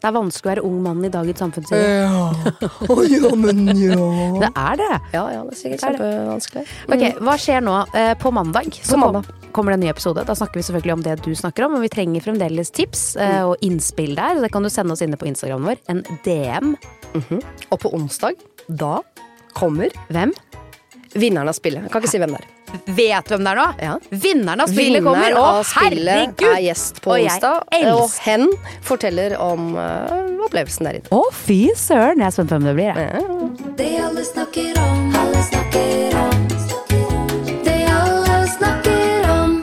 Det er vanskelig å være ung mann i dagens samfunn. Men ja. Det er det. Ja, det er sikkert kjempevanskelig. Ok, hva skjer nå? På mandag kommer det en ny episode. Da snakker vi selvfølgelig om det du snakker om, men vi trenger fremdeles tips og innspill der. Det kan du sende oss inne på Instagram vår, en DM. Og på onsdag, da kommer hvem? Vinneren av spillet. Jeg kan ikke si hvem det er. Vet du hvem det er nå? Ja. Vinneren av spillet kommer. Vinneren av spillet er gjest på onsdag. Og hen forteller om opplevelsen der inne. Fy søren, jeg er spent på hvem det blir. Det alle snakker om, alle snakker om. Det alle snakker om.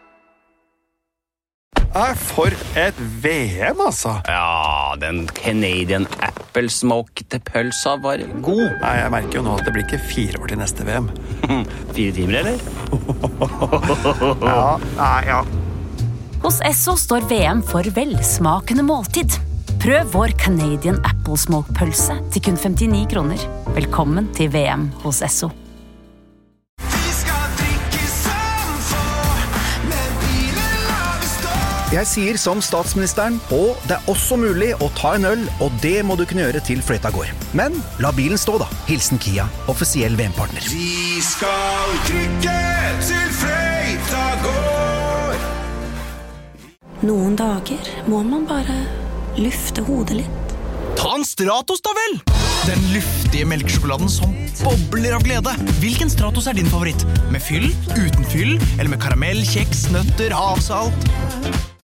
For et VM, altså. Ja, den Canadian Apple Smoked pølsa var god. Nei, jeg merker jo nå at det blir ikke 4 år til neste VM. 4 timer, eller? Ja. Hos Esso står VM for velsmakende måltid. Prøv vår Canadian Apple Smoked pølse til kun 59 kroner. Velkommen til VM hos Esso. Jeg sier som statsministeren, og det er også mulig å ta en øl, og det må du kunne gjøre til fløyta går. Men la bilen stå da. Hilsen Kia, offisiell VM-partner. Vi skal trykke til fløyta går. Noen dager må man bare lufte hodet litt. Ta en Stratos da vel! Den luftige melkesjokoladen som bobler av glede. Hvilken Stratos er din favoritt? Med fyll, uten fyll, eller med karamell, kjeks, nøtter, havsalt?